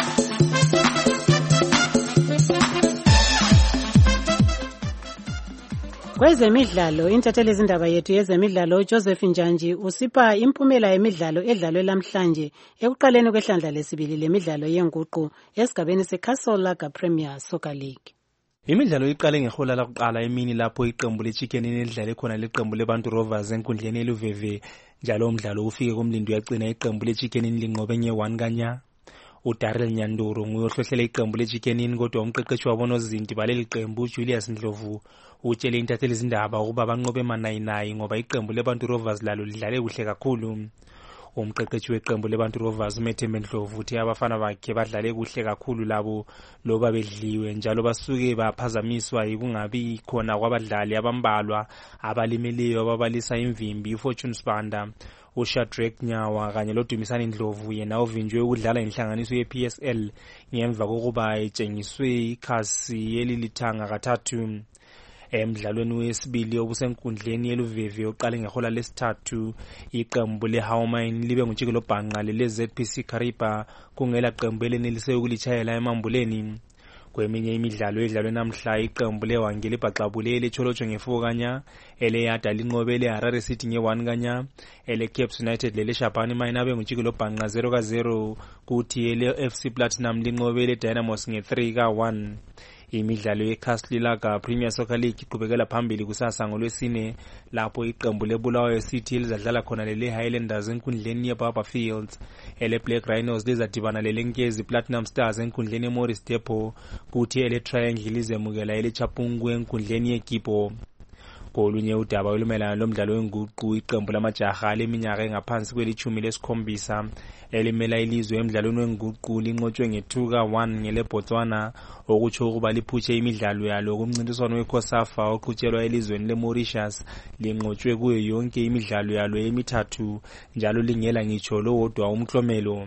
kwezemidlalo intatheli izindaba yethu yezemidlalo Joseph Njanji usipha impumela yemidlalo edlalwe lamhlanje ekuqaleni kwehlandla lesibili lemidlalo yenguqu esigabeni seCastle Lager Premier Soccer League. Imidlalo iqale ngehola lakuqala emini lapho iqembu leChicken elidlale khona leqembu leBantu Rovers enkundleni eLuveve njalo umdlalo ufike kumlindo yagcina iqembu leChicken linqobe nge one kanya. uDarrell Nyanduru nguye ohlohlela iqembu leChicken kodwa umqeqeshi wabo nozinti baleli qembu Julius Ndlovu utshele intatheli izindaba ukuba banqobe manayinayi ngoba iqembu leBantu Rovers lalo lidlale kuhle kakhulu. Umqeqeshi weqembu leBantu Rovers uMethembe Ndlovu uthi abafana bakhe badlale kuhle kakhulu labo loba bedliwe njalo basuke baphazamiswa yikungabi khona kwabadlali abambalwa abalimeleyo ababalisa imvimbi uFortune Spanda uShadrack Nyawa kanye loDumisani Ndlovu yena uvinjwe ukudlala inhlanganiso ye-P S L ngemva kokuba etshengiswe ikhasi elilithanga kathathu. Emdlalweni wesibili obusenkundleni yeLuveve oqale ngehola lesithathu iqembu leHowmine libe ngujike lobhanqa lele-Z P C Kariba kungela qembu elenelise ukulitshayela emambuleni. Kweminye imidlalo edlalwe namhla iqembu leWangeli Bhaxabule lecholotsho nge-four kanya eleyada linqobe leHarare City nge-one kanya ele-Caps United lele-Shabani Mine abe ngujike lobhanqa zero ka zero kuthi ele-F C Platinum linqobe le-Dynamos nge-three ka one. Imidlalo yeCastle Lager Premier Soccer League iqhubekela phambili kusasa ngolwesine lapho iqembu leBulawayo City elizadlala khona lele Highlanders enkundleni yeBarber Fields ele Black Rhinos lizadibana lele Nkezi Platinum Stars enkundleni yeMorris Depot kuthi ele Triangle lizemukela ele Chapungu enkundleni yeGibo. Kolunye udaba olumelana lomdlalo wenguqu iqembu lamajaha leminyaka engaphansi kwelithumi lesikhombisa elimela ilizwe emdlalweni wenguqu linqotshwe nge-two ka one ngele Botswana okutsho ukuba liphutshe imidlalo yalo kumncintiswano weCOSAFA oqhutshelwa elizweni leMauritius linqotshwe kuyo yonke imidlalo yalo emithathu njalo lingela ngitsho lowodwa umklomelo.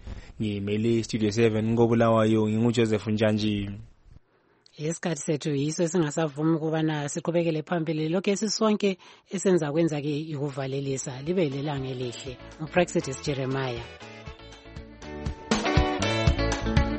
Ngimele Studio seven ngobulawayo nginguJoseph Njanji. Isikhathi sethu yiso singasavumi ukubana siqhubekele phambili lokho esisonke esenza kwenza ke ikuvalelisa libe lelanga elihle. uPraxidis Jeremiah.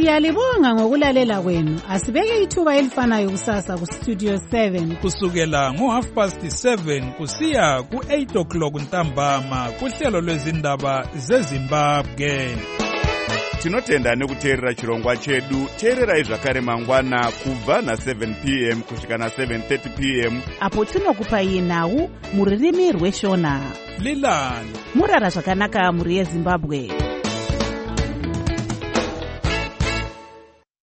Siyalibonga ngokulalela kwenu. Asibeke ithuba elifanayo kusasa ku Studio seven kusukela ngo half past seven kusiya ku eight o'clock ntambama kuhlelo lwezindaba zeZimbabwe. Tinotenda nekuteerera chirongwa chedu. Teererai zvakare mangwana kubva na seven p m kusvika na seven thirty p m apo tinokupai nhau muririmi rweshona. Lilani murara zvakanaka muri yeZimbabwe.